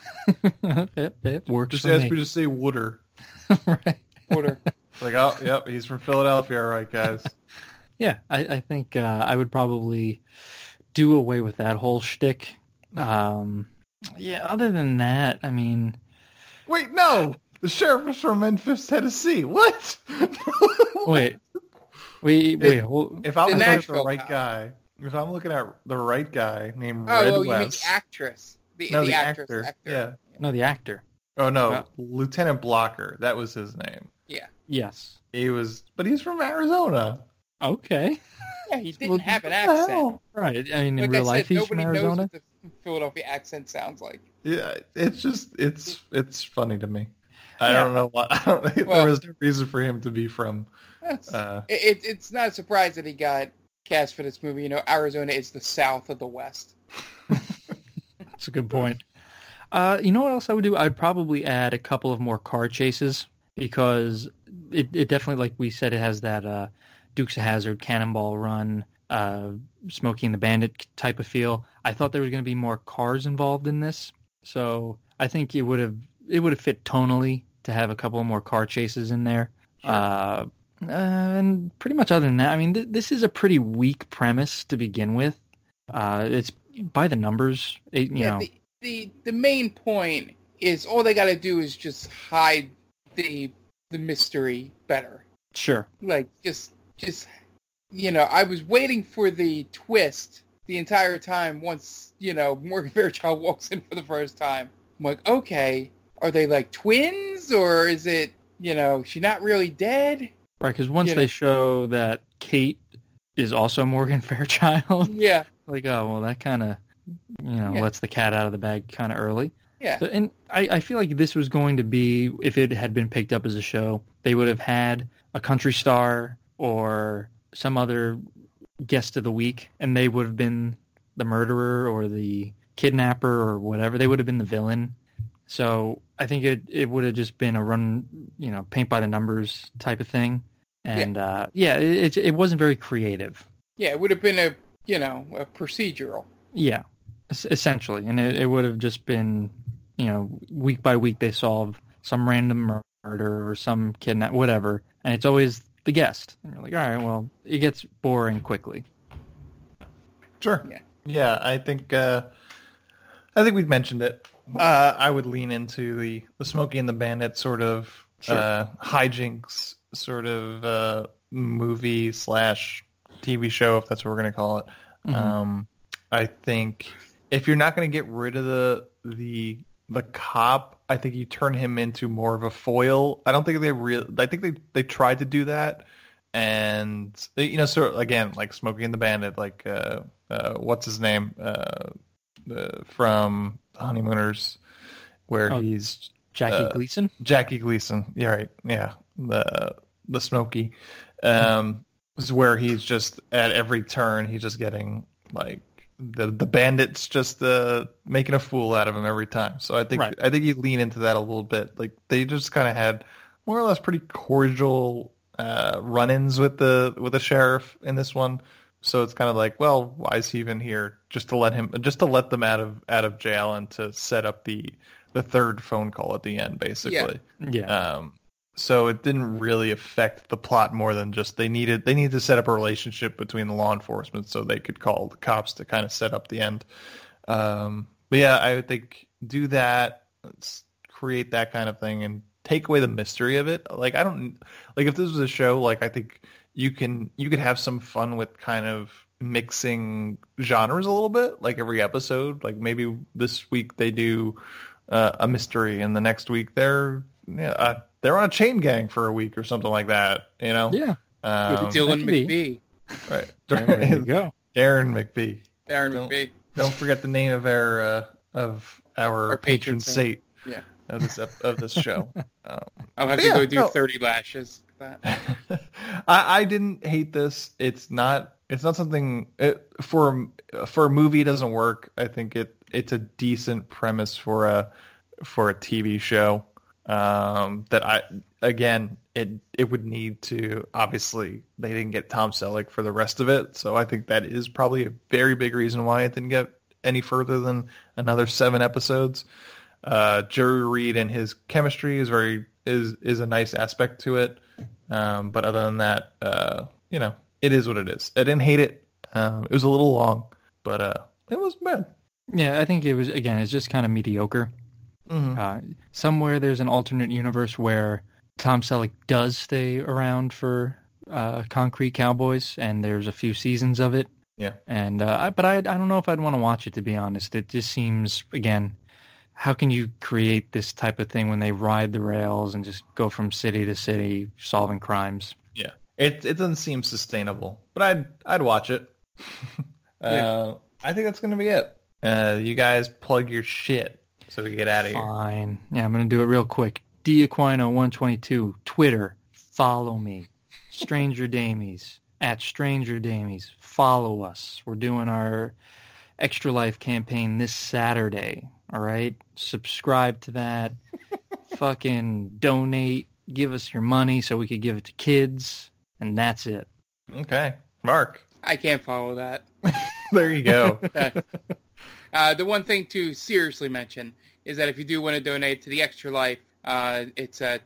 it, it works. Just for ask me. me to say Wooder. Right. Wooder. Like, oh, yep, he's from Philadelphia, all right, guys. Yeah, I, I think uh, I would probably do away with that whole shtick. Um, yeah, other than that, I mean... Wait, no! The sheriff is from Memphis, Tennessee. What? wait. Wait, wait. Hold... If I'm The looking at the Nashville right guy. guy, if I'm looking at the right guy named Oh, Red well, you mean West... the actress. The, no, the, the actress, actor. actor. Yeah. No, the actor. Oh, no, Uh, Lieutenant Blocker. That was his name. Yeah. Yes. He was... But he's from Arizona. Okay. Yeah, he didn't Well, have an what the accent. hell? Right. I mean, in Like real I life, said, he's from nobody knows Arizona. what the Philadelphia accent sounds like. Yeah, it's just... It's it's funny to me. I Yeah. don't know why. I don't think Well- there was no reason for him to be from... That's, Uh, it, it's not a surprise that he got cast for this movie. You know, Arizona is the south of the West. That's a good point. Uh, you know what else I would do? I'd probably add a couple of more car chases because it, it definitely, like we said, it has that uh, Dukes of Hazzard, Cannonball Run, uh, Smokey and the Bandit type of feel. I thought there was going to be more cars involved in this, so I think it would have it would have fit tonally to have a couple more car chases in there. Sure. Uh, and pretty much other than that, I mean, th- this is a pretty weak premise to begin with. Uh, it's by the numbers, it, you yeah, know. the, the the main point is all they got to do is just hide the the mystery better. Sure. Like just just you know, I was waiting for the twist the entire time. Once you know Morgan Fairchild walks in for the first time, I'm like, okay, are they like twins or is it you know she not really dead? Right, because once You they know. show that Kate is also Morgan Fairchild, Yeah, like, oh, well, that kind of, you know, Yeah. lets the cat out of the bag kind of early. yeah. So, and I, I feel like this was going to be, if it had been picked up as a show, they would have had a country star or some other guest of the week, and they would have been the murderer or the kidnapper or whatever. They would have been the villain. So I think it, it would have just been a run, you know, paint by the numbers type of thing. And, yeah, uh, yeah it, it wasn't very creative. Yeah, it would have been a you know a procedural. Yeah, es- essentially. And it, it would have just been, you know, week by week they solve some random murder or some kidnap, whatever. And it's always the guest. And you're like, all right, well, it gets boring quickly. Sure. Yeah. Yeah, I think uh, I think we've mentioned it. Uh, I would lean into the, the Smokey and the Bandit sort of Sure. uh, hijinks sort of uh, movie slash T V show, if that's what we're going to call it. Mhm. Um, I think if you're not going to get rid of the the the cop, I think you turn him into more of a foil. I don't think they real. I think they they tried to do that, and they, you know, so again, like Smokey and the Bandit, like uh, uh, what's his name uh, uh, from Honeymooners, where Oh, he's Jackie uh, Gleason? Jackie Gleason. Yeah, right. Yeah, the the Smokey. Um, is where he's just at every turn, he's just getting like the the bandits just uh, making a fool out of him every time. So I think Right. I think you lean into that a little bit. Like they just kind of had more or less pretty cordial uh, run-ins with the with the sheriff in this one. So it's kind of like, well, why is he even here? Just to let him, just to let them out of out of jail and to set up the the third phone call at the end, basically. Yeah. Um, so it didn't really affect the plot more than just they needed they needed to set up a relationship between the law enforcement so they could call the cops to kind of set up the end. Um, but yeah, I would think do that, let's create that kind of thing, and take away the mystery of it. Like I don't like if this was a show, like I think you can you could have some fun with kind of mixing genres a little bit, like every episode. Like maybe this week they do uh, a mystery, and the next week they're yeah, uh, they're on a chain gang for a week or something like that. You know? Yeah. Um, Dylan McBee. Right. There you go. Darren McBee. Darren Don't- McBee. Don't forget the name of our uh, of our, Our patron patron saint Yeah. of this ep- of this show. Um, I'll have But to yeah, go do no. thirty lashes. for That. I, I didn't hate this. It's not. It's not something it, for for a movie. It doesn't work. I think it it's a decent premise for a for a T V show. Um, that I again it it would need to obviously they didn't get Tom Selleck for the rest of it, so I think that is probably a very big reason why it didn't get any further than another seven episodes. Uh, Jerry Reed and his chemistry is very is is a nice aspect to it. Um, but other than that, uh, you know, it is what it is. I didn't hate it. Um, it was a little long, but uh, it wasn't bad. Yeah, I think it was, again, it's just kind of mediocre. Mm-hmm. Uh, somewhere there's an alternate universe where Tom Selleck does stay around for uh, Concrete Cowboys, and there's a few seasons of it. Yeah. And uh, I- but I I don't know if I'd want to watch it, to be honest. It just seems, again, how can you create this type of thing when they ride the rails and just go from city to city solving crimes? Yeah, it it doesn't seem sustainable, but I'd I'd watch it. uh, Yeah. I think that's gonna be it. Uh, you guys plug your shit so we can get out of here. Fine. Yeah, I'm going to do it real quick. D Aquino one twenty-two, Twitter, follow me. Stranger Damies, at Stranger Damies, follow us. We're doing our Extra Life campaign this Saturday, all right? Subscribe to that. Fucking donate. Give us your money so we could give it to kids. And that's it. Okay, Mark. I can't follow that. There you go. Uh, the one thing to seriously mention is that if you do want to donate to the Extra Life, uh, it's at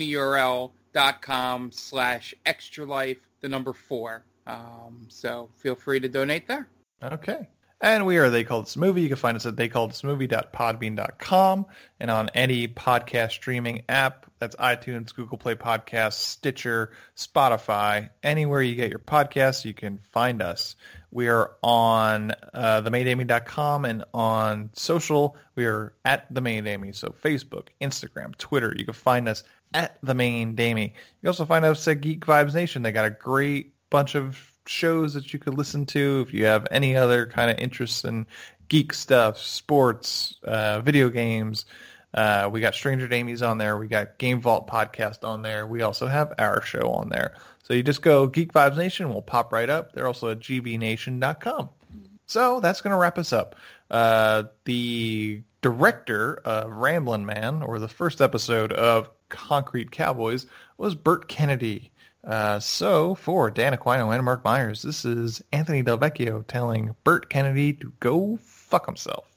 tinyurl.com slash extra life, the number four. Um, so feel free to donate there. Okay. And we are They Called This Movie. You can find us at they called this movie dot podbean dot com and on any podcast streaming app. That's iTunes, Google Play Podcasts, Stitcher, Spotify. Anywhere you get your podcasts, you can find us. We are on uh, the main damie dot com and on social, we are at The Main Damie. So Facebook, Instagram, Twitter. You can find us at The Main Damie. You can also find us at Geek Vibes Nation. They got a great bunch of shows that you could listen to if you have any other kind of interests in geek stuff, sports, uh, video games. Uh, we got Stranger Damies on there. We got Game Vault podcast on there. We also have our show on there. So you just go Geek Vibes Nation. We'll pop right up. They're also at g b nation dot com. So that's going to wrap us up. Uh, the director of Ramblin' Man, or the first episode of Concrete Cowboys, was Burt Kennedy. Uh, so for Dan Aquino and Mark Myers, this is Anthony Del Vecchio telling Burt Kennedy to go fuck himself.